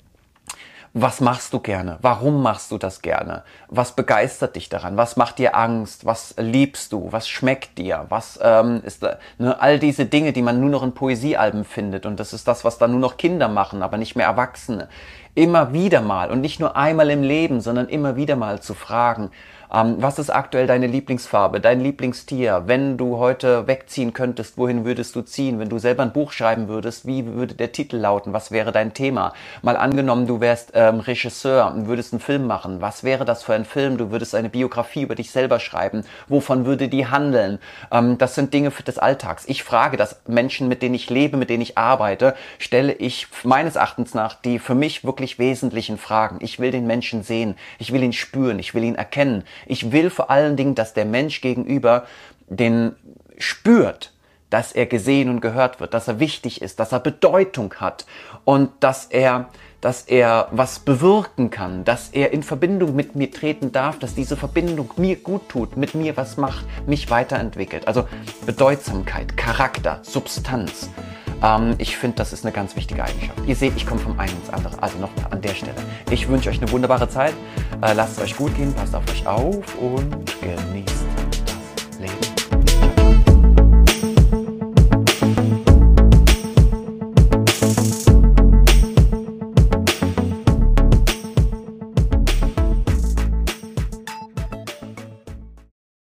Was machst du gerne? Warum machst du das gerne? Was begeistert dich daran? Was macht dir Angst? Was liebst du? Was schmeckt dir? Was ist ne? All diese Dinge, die man nur noch in Poesiealben findet, und das ist das, was dann nur noch Kinder machen, aber nicht mehr Erwachsene. Immer wieder mal und nicht nur einmal im Leben, sondern immer wieder mal zu fragen, was ist aktuell deine Lieblingsfarbe, dein Lieblingstier? Wenn du heute wegziehen könntest, wohin würdest du ziehen? Wenn du selber ein Buch schreiben würdest, wie würde der Titel lauten? Was wäre dein Thema? Mal angenommen, du wärst Regisseur und würdest einen Film machen. Was wäre das für ein Film? Du würdest eine Biografie über dich selber schreiben. Wovon würde die handeln? Das sind Dinge des Alltags. Ich frage das Menschen, mit denen ich lebe, mit denen ich arbeite, stelle ich meines Erachtens nach die für mich wirklich wesentlichen Fragen. Ich will den Menschen sehen. Ich will ihn spüren. Ich will ihn erkennen. Ich will vor allen Dingen, dass der Mensch gegenüber den spürt, dass er gesehen und gehört wird, dass er wichtig ist, dass er Bedeutung hat und dass er was bewirken kann, dass er in Verbindung mit mir treten darf, dass diese Verbindung mir gut tut, mit mir was macht, mich weiterentwickelt. Also Bedeutsamkeit, Charakter, Substanz. Ich finde, das ist eine ganz wichtige Eigenschaft. Ihr seht, ich komme vom einen ins andere. Also nochmal an der Stelle. Ich wünsche euch eine wunderbare Zeit. Lasst es euch gut gehen, passt auf euch auf und genießt.